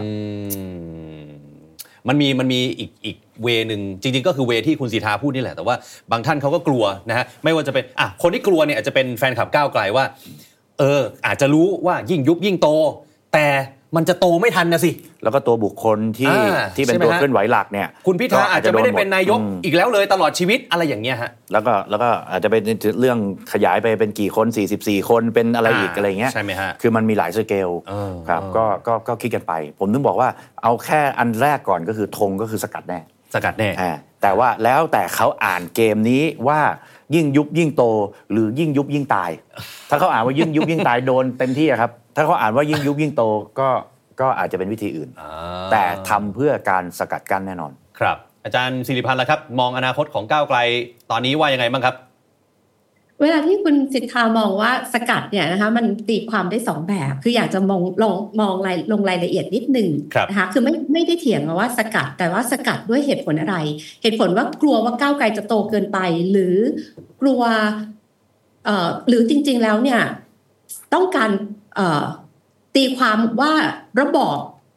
มันมีอีกเวนึงจริงๆก็คือเวที่คุณสิทธาพูดนี่แหละแต่ว่าบางท่านเขาก็กลัวนะฮะไม่ว่าจะเป็นคนที่กลัวเนี่ยอาจจะเป็นแฟนคลับก้าวไกลว่าอาจจะรู้ว่ายิ่งยุบยิ่งโตแต่มันจะโตไม่ทันนะสิแล้วก็ตัวบุคคลที่เป็นตัวเคลื่อนไหวหลักเนี่ยคุณพิธาอาจจะไม่ได้เป็นนายกอีกแล้วเลยตลอดชีวิตอะไรอย่างเงี้ยฮะแล้วก็อาจจะเป็นเรื่องขยายไปเป็นกี่คน44คนเป็นอะไรอีกอะไรเงี้ยใช่ไหมฮะคือมันมีหลายสเกลครับก็คิดกันไปผมถึงบอกว่าเอาแค่อันแรกก่อนก็คือธงก็คือสกัดแน่แต่ว่าแล้วแต่เขาอ่านเกมนี้ว่ายิ่งยุบยิ่งโตหรือยิ่งยุบยิ่งตายถ้าเขาอ่านว่ายิ่งยุบยิ่งตายโดนเต็มที่ครับถ้าเขาอ่านว่ายิ่งยุบยิ่งโตก็อาจจะเป็นวิธีอื่นแต่ทำเพื่อการสกัดกั้นแน่นอนครับอาจารย์ศิริพันธ์ล่ะครับมองอนาคตของก้าวไกลตอนนี้ว่ายังไงบ้างครับเวลาที่คุณสิทธามองว่าสกัดเนี่ยนะคะมันตีความได้2แบบคืออยากจะมองลงรายละเอียดนิดนึงนะคะคือไม่ได้เถียงว่าสกัดแต่ว่าสกัดด้วยเหตุผลอะไรเหตุผลว่ากลัวว่าก้าวไกลจะโตเกินไปหรือกลัวหรือจริงๆแล้วเนี่ยต้องการตีความว่าระบอบ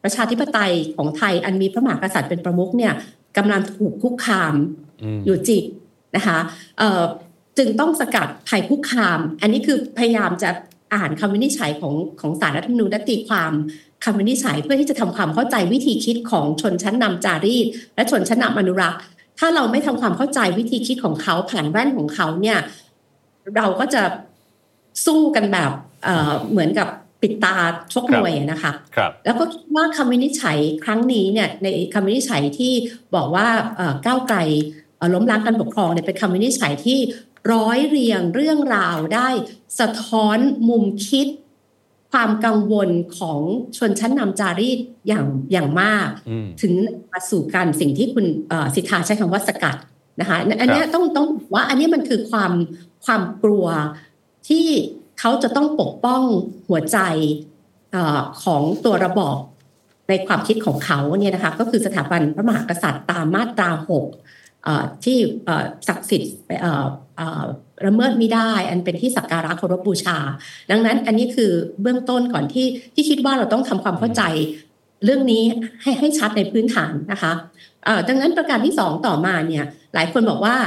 ประชาธิปไตยของไทยอันมีพระมหากษัตริย์เป็นประมุขเนี่ยกำลังถูกคุกคามอยู่จริงนะคะจึงต้องสกัดภัยคุกคามอันนี้คือพยายามจะอ่านคำวินิจฉัยของศาลรัฐธรรมนูญและตีความคำวินิจฉัยเพื่อที่จะทำความเข้าใจวิธีคิดของชนชั้นนำจารีตและชนชั้นนำอนุรักษ์ถ้าเราไม่ทำความเข้าใจวิธีคิดของเขาผ่านแว่นของเขาเนี่ยเราก็จะสู้กันแบบเหมือนกับปิดตาชกมวยนะคะแล้วก็คิดว่าคำวินิจฉัยครั้งนี้เนี่ยในคำวินิจฉัยที่บอกว่าก้าวไกลล้มล้างการปกครองเนี่ยเป็นคำวินิจฉัยที่ร้อยเรียงเรื่องราวได้สะท้อนมุมคิดความกังวลของชนชั้นนำจารีตอย่างมากถึงมาสู่การสิ่งที่คุณสิทธาใช้คำว่าสกัดนะคะอันนี้ต้องว่าอันนี้มันคือความกลัวที่เขาจะต้องปกป้องหัวใจของตัวระบอบในความคิดของเขาเนี่ยนะคะก็คือสถาบันพระมหากษัตริย์ตามมาตรา6ที่ศักดิ์สิทธิ์ละเมิดไม่ได้อันเป็นที่สักการะเคารพบูชาดังนั้นอันนี้คือเบื้องต้นก่อนที่คิดว่าเราต้องทำความเข้าใจเรื่องนี้ให้ชัดในพื้นฐานนะคะดังนั้นประการที่2ต่อมาเนี่ยหลายคนบอกว่า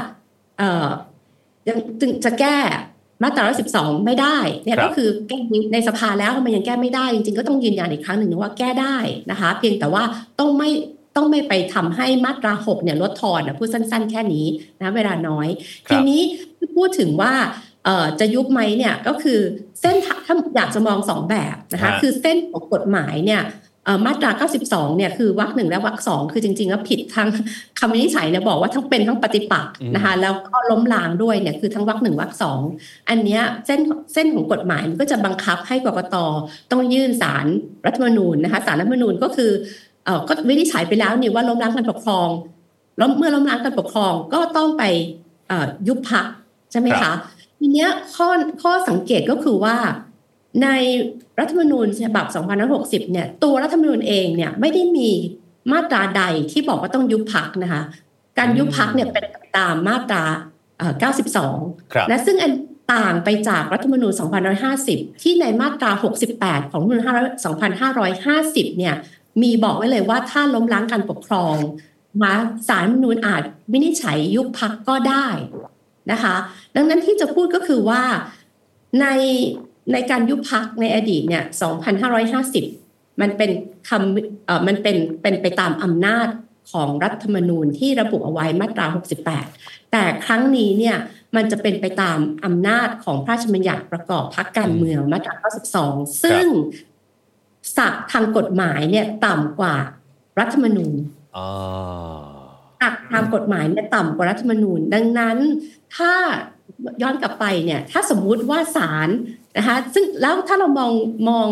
จะแก้มาตรา112ไม่ได้เนี่ยก็คือแก้ในสภาแล้วมันยังแก้ไม่ได้จริงๆก็ต้องยืนยันอีกครั้งหนึ่งว่าแก้ได้นะคะเพียงแต่ว่าต้องไม่ไปทำให้มาตรา6เนี่ยลดทอนพูดสั้นๆแค่นี้นะเวลาน้อยทีนี้พูดถึงว่าจะยุบไหมเนี่ยก็คือเส้นถ้าอยากจะมอง2แบบนะคะคือเส้นของกฎหมายเนี่ยมาตรา92เนี่ยคือวรรค1และวรรค2คือจริงๆแล้วผิดทั้งคำวินิจฉัยเนี่ยบอกว่าทั้งเป็นทั้งปฏิปักษ์นะคะแล้วก็ล้มล้างด้วยเนี่ยคือทั้งวรรค1วรรค2อันเนี้ยเส้นของกฎหมายมันก็จะบังคับให้กกต.ต้องยื่นศาลรัฐธรรมนูญนะคะศาลรัฐธรรมนูญก็คือก็วินิจฉัยไปแล้วนี่ว่าล้มล้างการปกครองแล้วเมื่อล้มล้างการปกครองก็ต้องไปยุบพรรคใช่ไหมคะทีเนี้ยข้อสังเกตก็คือว่าในรัฐธรรมนูญฉบับ2560เนี่ยตัวรัฐธรรมนูญเองเนี่ยไม่ได้มีมาตราใดที่บอกว่าต้องยุบพรรคนะคะการยุบพรรคเนี่ยเป็นตามมาตรา92นะซึ่งอันต่างไปจากรัฐธรรมนูญ2550ที่ในมาตรา68ของรัฐธรรมนูญ2550เนี่ยมีบอกไว้เลยว่าถ้าล้มล้างการปกครองศาลรัฐธรรมนูญอาจวินิจฉัยยุบพรรคก็ได้นะคะดังนั้นที่จะพูดก็คือว่าในการยุบพรรคในอดีตเนี่ย2550มันเป็นมันเป็นไปตามอำนาจของรัฐธรรมนูญที่ระบุเอาไว้มาตรา68แต่ครั้งนี้เนี่ยมันจะเป็นไปตามอำนาจของพระราชบัญญัติประกอบพรรคการเมืองมาตรา92ซึ่งศักดิ์ทางกฎหมายเนี่ยต่ำกว่ารัฐธรรมนูญศักดิ์ทางกฎหมายเนี่ยต่ำกว่ารัฐธรรมนูญดังนั้นถ้าย้อนกลับไปเนี่ยถ้าสมมุติว่าศาลนะคะซึ่งแล้วถ้าเรามอง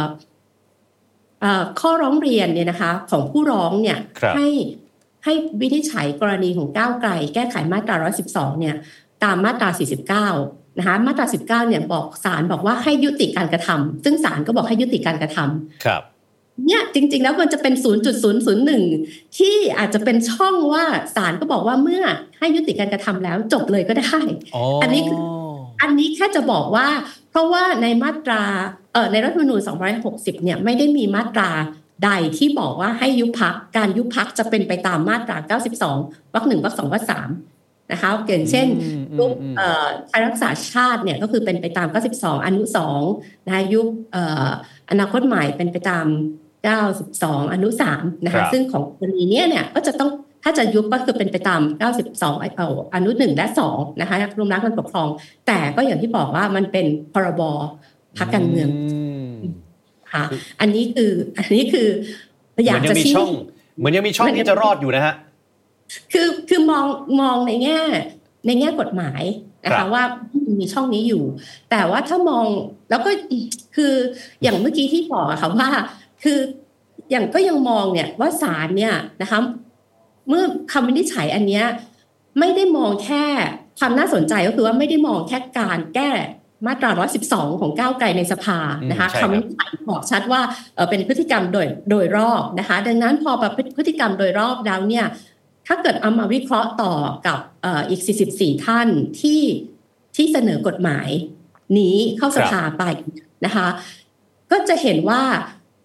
ข้อร้องเรียนเนี่ยนะคะของผู้ร้องเนี่ยให้วินิจฉัยกรณีของก้าวไกลแก้ไขมาตรา112เนี่ยตามมาตรา49นะคะมาตรา19เนี่ยบอกศาลบอกว่าให้ยุติการกระทำซึ่งศาลก็บอกให้ยุติการกระทำครับเนี่ยจริงๆแล้วมันจะเป็น 0.001 ที่อาจจะเป็นช่องว่าศาลก็บอกว่าเมื่อให้ยุติการกระทำแล้วจบเลยก็ได้อันนี้แค่จะบอกว่าเพราะว่าในมาตราในรัฐธรรมนูญ2560เนี่ยไม่ได้มีมาตราใดที่บอกว่าให้ยุบพรรคการยุบพรรคจะเป็นไปตามมาตรา92วรรค1วรรค2วรรค3นะคะอย่างเช่นยุบไทยรักษาชาติเนี่ยก็คือเป็นไปตาม92อนุ2นะคะยุบอนาคตใหม่เป็นไปตาม92อนุ3นะคะซึ่งของกรณีนี้เนี่ยก็จะต้องถ้าจะยุบก็คือเป็นไปตาม92อนุ1และ2นะคะรวมล้างการปกครองแต่ก็อย่างที่บอกว่ามันเป็นพรบพรรคการเมืองค่ะอันนี้คืออยากจะชี้เหมือนยังมีช่องที่จะรอดอยู่นะฮะคือมองในแง่กฎหมายนะคะว่ามีช่องนี้อยู่แต่ว่าถ้ามองแล้วก็คืออย่างเมื่อกี้ที่บอกอะค่ะว่าคืออย่างก็ยังมองเนี่ยว่าศาลเนี่ยนะคะเมื่อคำวินิจฉัยอันเนี้ยไม่ได้มองแค่ความน่าสนใจก็คือว่าไม่ได้มองแค่การแก้มาตรา112ของก้าวไกลในสภานะคะคำวินิจฉัยบอกชัดว่าเป็นพฤติกรรมโดยรอบนะคะดังนั้นพอพฤติกรรมโดยรอบแล้วเนี่ยถ้าเกิดเอามาวิเคราะห์ต่อกับอีก44ท่านที่เสนอกฎหมายนี้เข้าสภาไปนะคะก็จะเห็นว่า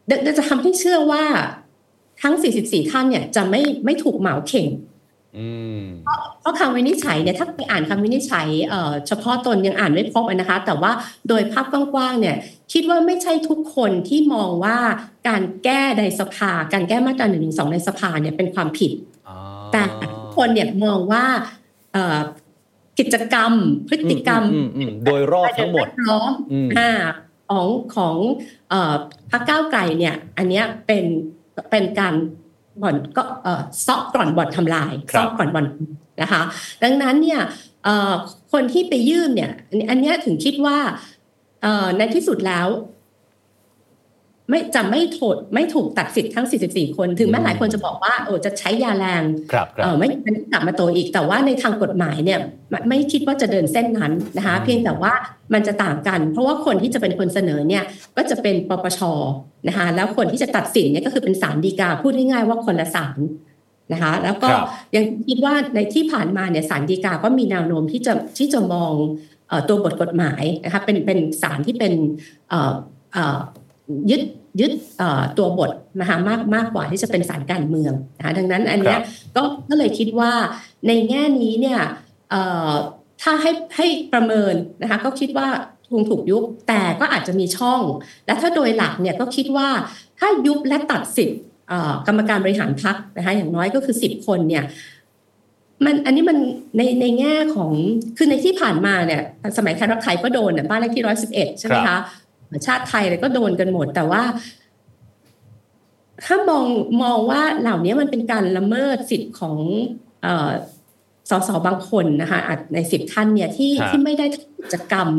จะทำให้เชื่อว่าทั้ง44ท่านเนี่ยจะไม่ถูกเหมาเข่งเพราะคำวินิจฉัยเนี่ยถ้าไปอ่านคำวินิจฉัยเฉพาะตนยังอ่านไม่ครบนะคะแต่ว่าโดยภาพกว้างๆเนี่ยคิดว่าไม่ใช่ทุกคนที่มองว่าการแก้ในสภาการแก้มาตรา112ในสภาเนี่ยเป็นความผิดแต่ทุกคนเนี่ยมองว่ากิจกรรมพฤติกรรมโดยรอบทั้งหมดของพรรคก้าวไกลเนี่ยอันเนี้ยเป็นการบ่อนก็ซอกก่อนบ่อนทำลายซอกก่อนบ่อนนะคะดังนั้นเนี่ยคนที่ไปยื่นเนี่ยอันเนี้ยถึงคิดว่าในที่สุดแล้วไม่ถูกตัดสิทธิ์ทั้ง44คนถึงแม้หลายคนจะบอกว่าจะใช้ยาแรงไม่กลับมาโตอีกแต่ว่าในทางกฎหมายเนี่ยไม่คิดว่าจะเดินเส้นนั้นนะคะเพียงแต่ว่ามันจะต่างกันเพราะว่าคนที่จะเป็นคนเสนอเนี่ยก็จะเป็นปปชนะคะแล้วคนที่จะตัดสินเนี่ยก็คือเป็นศาลฎีกาพูดง่ายๆว่าคนละศาลนะคะแล้วก็ยังคิดว่าในที่ผ่านมาเนี่ยศาลฎีกาก็มีแนวโน้มที่จะมองตัวบทกฎหมายนะคะเป็นศาลที่เป็นยึดตัวบทนะคะมากกว่าที่จะเป็นศาลการเมืองนะคะดังนั้นอันเนี้ยก็เลยคิดว่าในแง่นี้เนี่ยถ้าให้ประเมินนะคะก็คิดว่าถูกยุบแต่ก็อาจจะมีช่องและถ้าโดยหลักเนี่ยก็คิดว่าถ้ายุบและตัดสิทธิ์กรรมการบริหารพรรคนะคะอย่างน้อยก็คือ10คนเนี่ยอันนี้มันในแง่ของคือในที่ผ่านมาเนี่ยสมัยไทยรักไทยก็โดนบ้านเลขที่111ใช่ไหมคะชาติไทยอะไรก็โดนกันหมดแต่ว่าถ้ามองว่าเหล่านี้มันเป็นการละเมิดสิทธิ์ของสสบางคนนะคะใน10ท่านเนี่ยที่ไม่ได้ทำกิจกรรม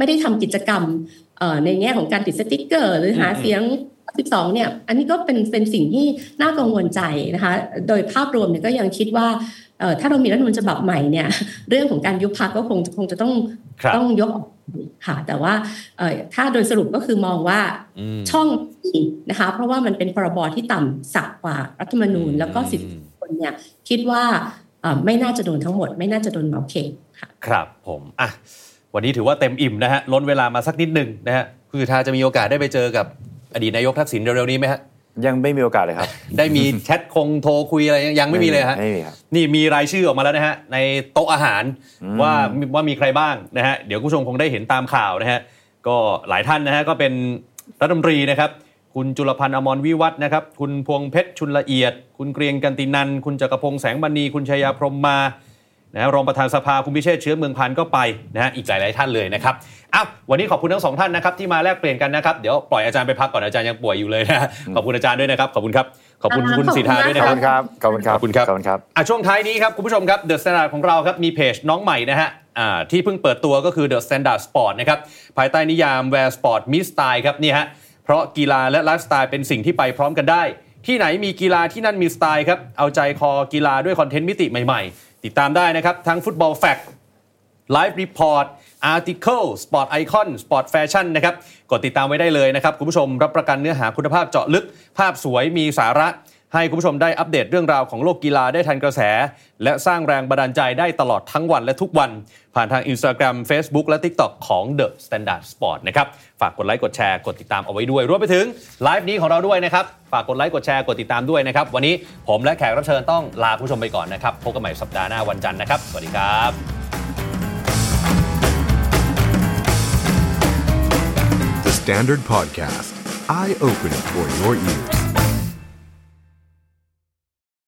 ในแง่ของการติดสติ๊กเกอร์หรือหาเสียง12เนี่ยอันนี้ก็เป็นสิ่งที่น่ากังวลใจนะคะโดยภาพรวมเนี่ยก็ยังคิดว่าถ้าเรามีรัฐธรรมนูญฉบับใหม่เนี่ยเรื่องของการยุบพรรคก็คงจะต้องยกออกค่ะแต่ว่าถ้าโดยสรุปก็คือมองว่าช่องนะคะเพราะว่ามันเป็นพรบที่ต่ำสักกว่ารัฐธรรมนูญแล้วก็10คนเนี่ยคิดว่าไม่น่าจะโดนทั้งหมดไม่น่าจะโดนเหมาเข่งค่ะครับผมวันนี้ถือว่าเต็มอิ่มนะฮะล้นเวลามาสักนิดนึงนะฮะคือถ้าจะมีโอกาสได้ไปเจอกับอดีตนายกทักษิณเร็วๆนี้ไหมฮะยังไม่มีโอกาสเลยครับได้มีแชทโทรคุยอะไรยังไม่มีเลยฮะนี่มีรายชื่อออกมาแล้วนะฮะในโต๊ะอาหารว่ามีใครบ้างนะฮะเดี๋ยวผู้ชมคงได้เห็นตามข่าวนะฮะก็หลายท่านนะฮะก็เป็นรัฐมนตรีนะครับคุณจุลพันธ์อมรวิวัฒน์นะครับคุณพวงเพชรชุนละเอียดคุณเกรียงกันตินันท์คุณจักรพงษ์แสงมณีคุณชัยพรหมมานะรองประธานสภาคุณพิเชษฐ์เชื้อเมืองพันธ์ก็ไปนะฮะอีกหลายๆท่านเลยนะครับวันนี้ขอบคุณทั้งสองท่านนะครับที่มาแลกเปลี่ยนกันนะครับเดี๋ยวปล่อยอาจารย์ไปพักก่อนอาจารย์ยังป่วยอยู่เลยนะขอบคุณอาจารย์ด้วยนะครับขอบคุณครับขอบคุณคุณสิทธาด้วยนะครับขอบคุณครับช่วงท้ายนี้ครับคุณผู้ชมครับ The Standard ของเราครับมีเพจน้องใหม่นะฮะที่เพิ่งเปิดตัวก็คือ The Standard Sport นะครับภายใต้นิยาม Where Sport Meets Style ครับนี่ฮะเพราะกีฬาและไลฟ์สไตล์เป็นสิ่งที่ไปพร้อมกันได้ที่ไหนมีกีฬาที่นั่นมีสไตล์ครับเอาใจคอกีฬาด้วยคอนเทนต์มิติใหม่ๆติดตามได้นะครับทั้งฟุตบอลแฟกต์ไลฟ์รีพอร์ตอาร์ติเคิลสปอร์ตไอคอนสปอร์ตแฟชั่นนะครับกดติดตามไว้ได้เลยนะครับคุณผู้ชมรับประกันเนื้อหาคุณภาพเจาะลึกภาพสวยมีสาระให้คุณผู้ชมได้อัปเดตเรื่องราวของโลกกีฬาได้ทันกระแสและสร้างแรงบันดาลใจได้ตลอดทั้งวันและทุกวันผ่านทาง Instagram Facebook และ TikTok ของ The Standard Sport นะครับฝากกดไลค์กดแชร์กดติดตามเอาไว้ด้วยรวมไปถึงไลฟ์นี้ของเราด้วยนะครับฝากกดไลค์กดแชร์กดติดตามด้วยนะครับวันนี้ผมและแขกรับเชิญต้องลาผู้ชมไปก่อนนะครับพบกันใหม่สัปดาห์หน้าวันจันทร์นะครับสวัสดีครับ The Standard Podcast Eye Opening for Your Ears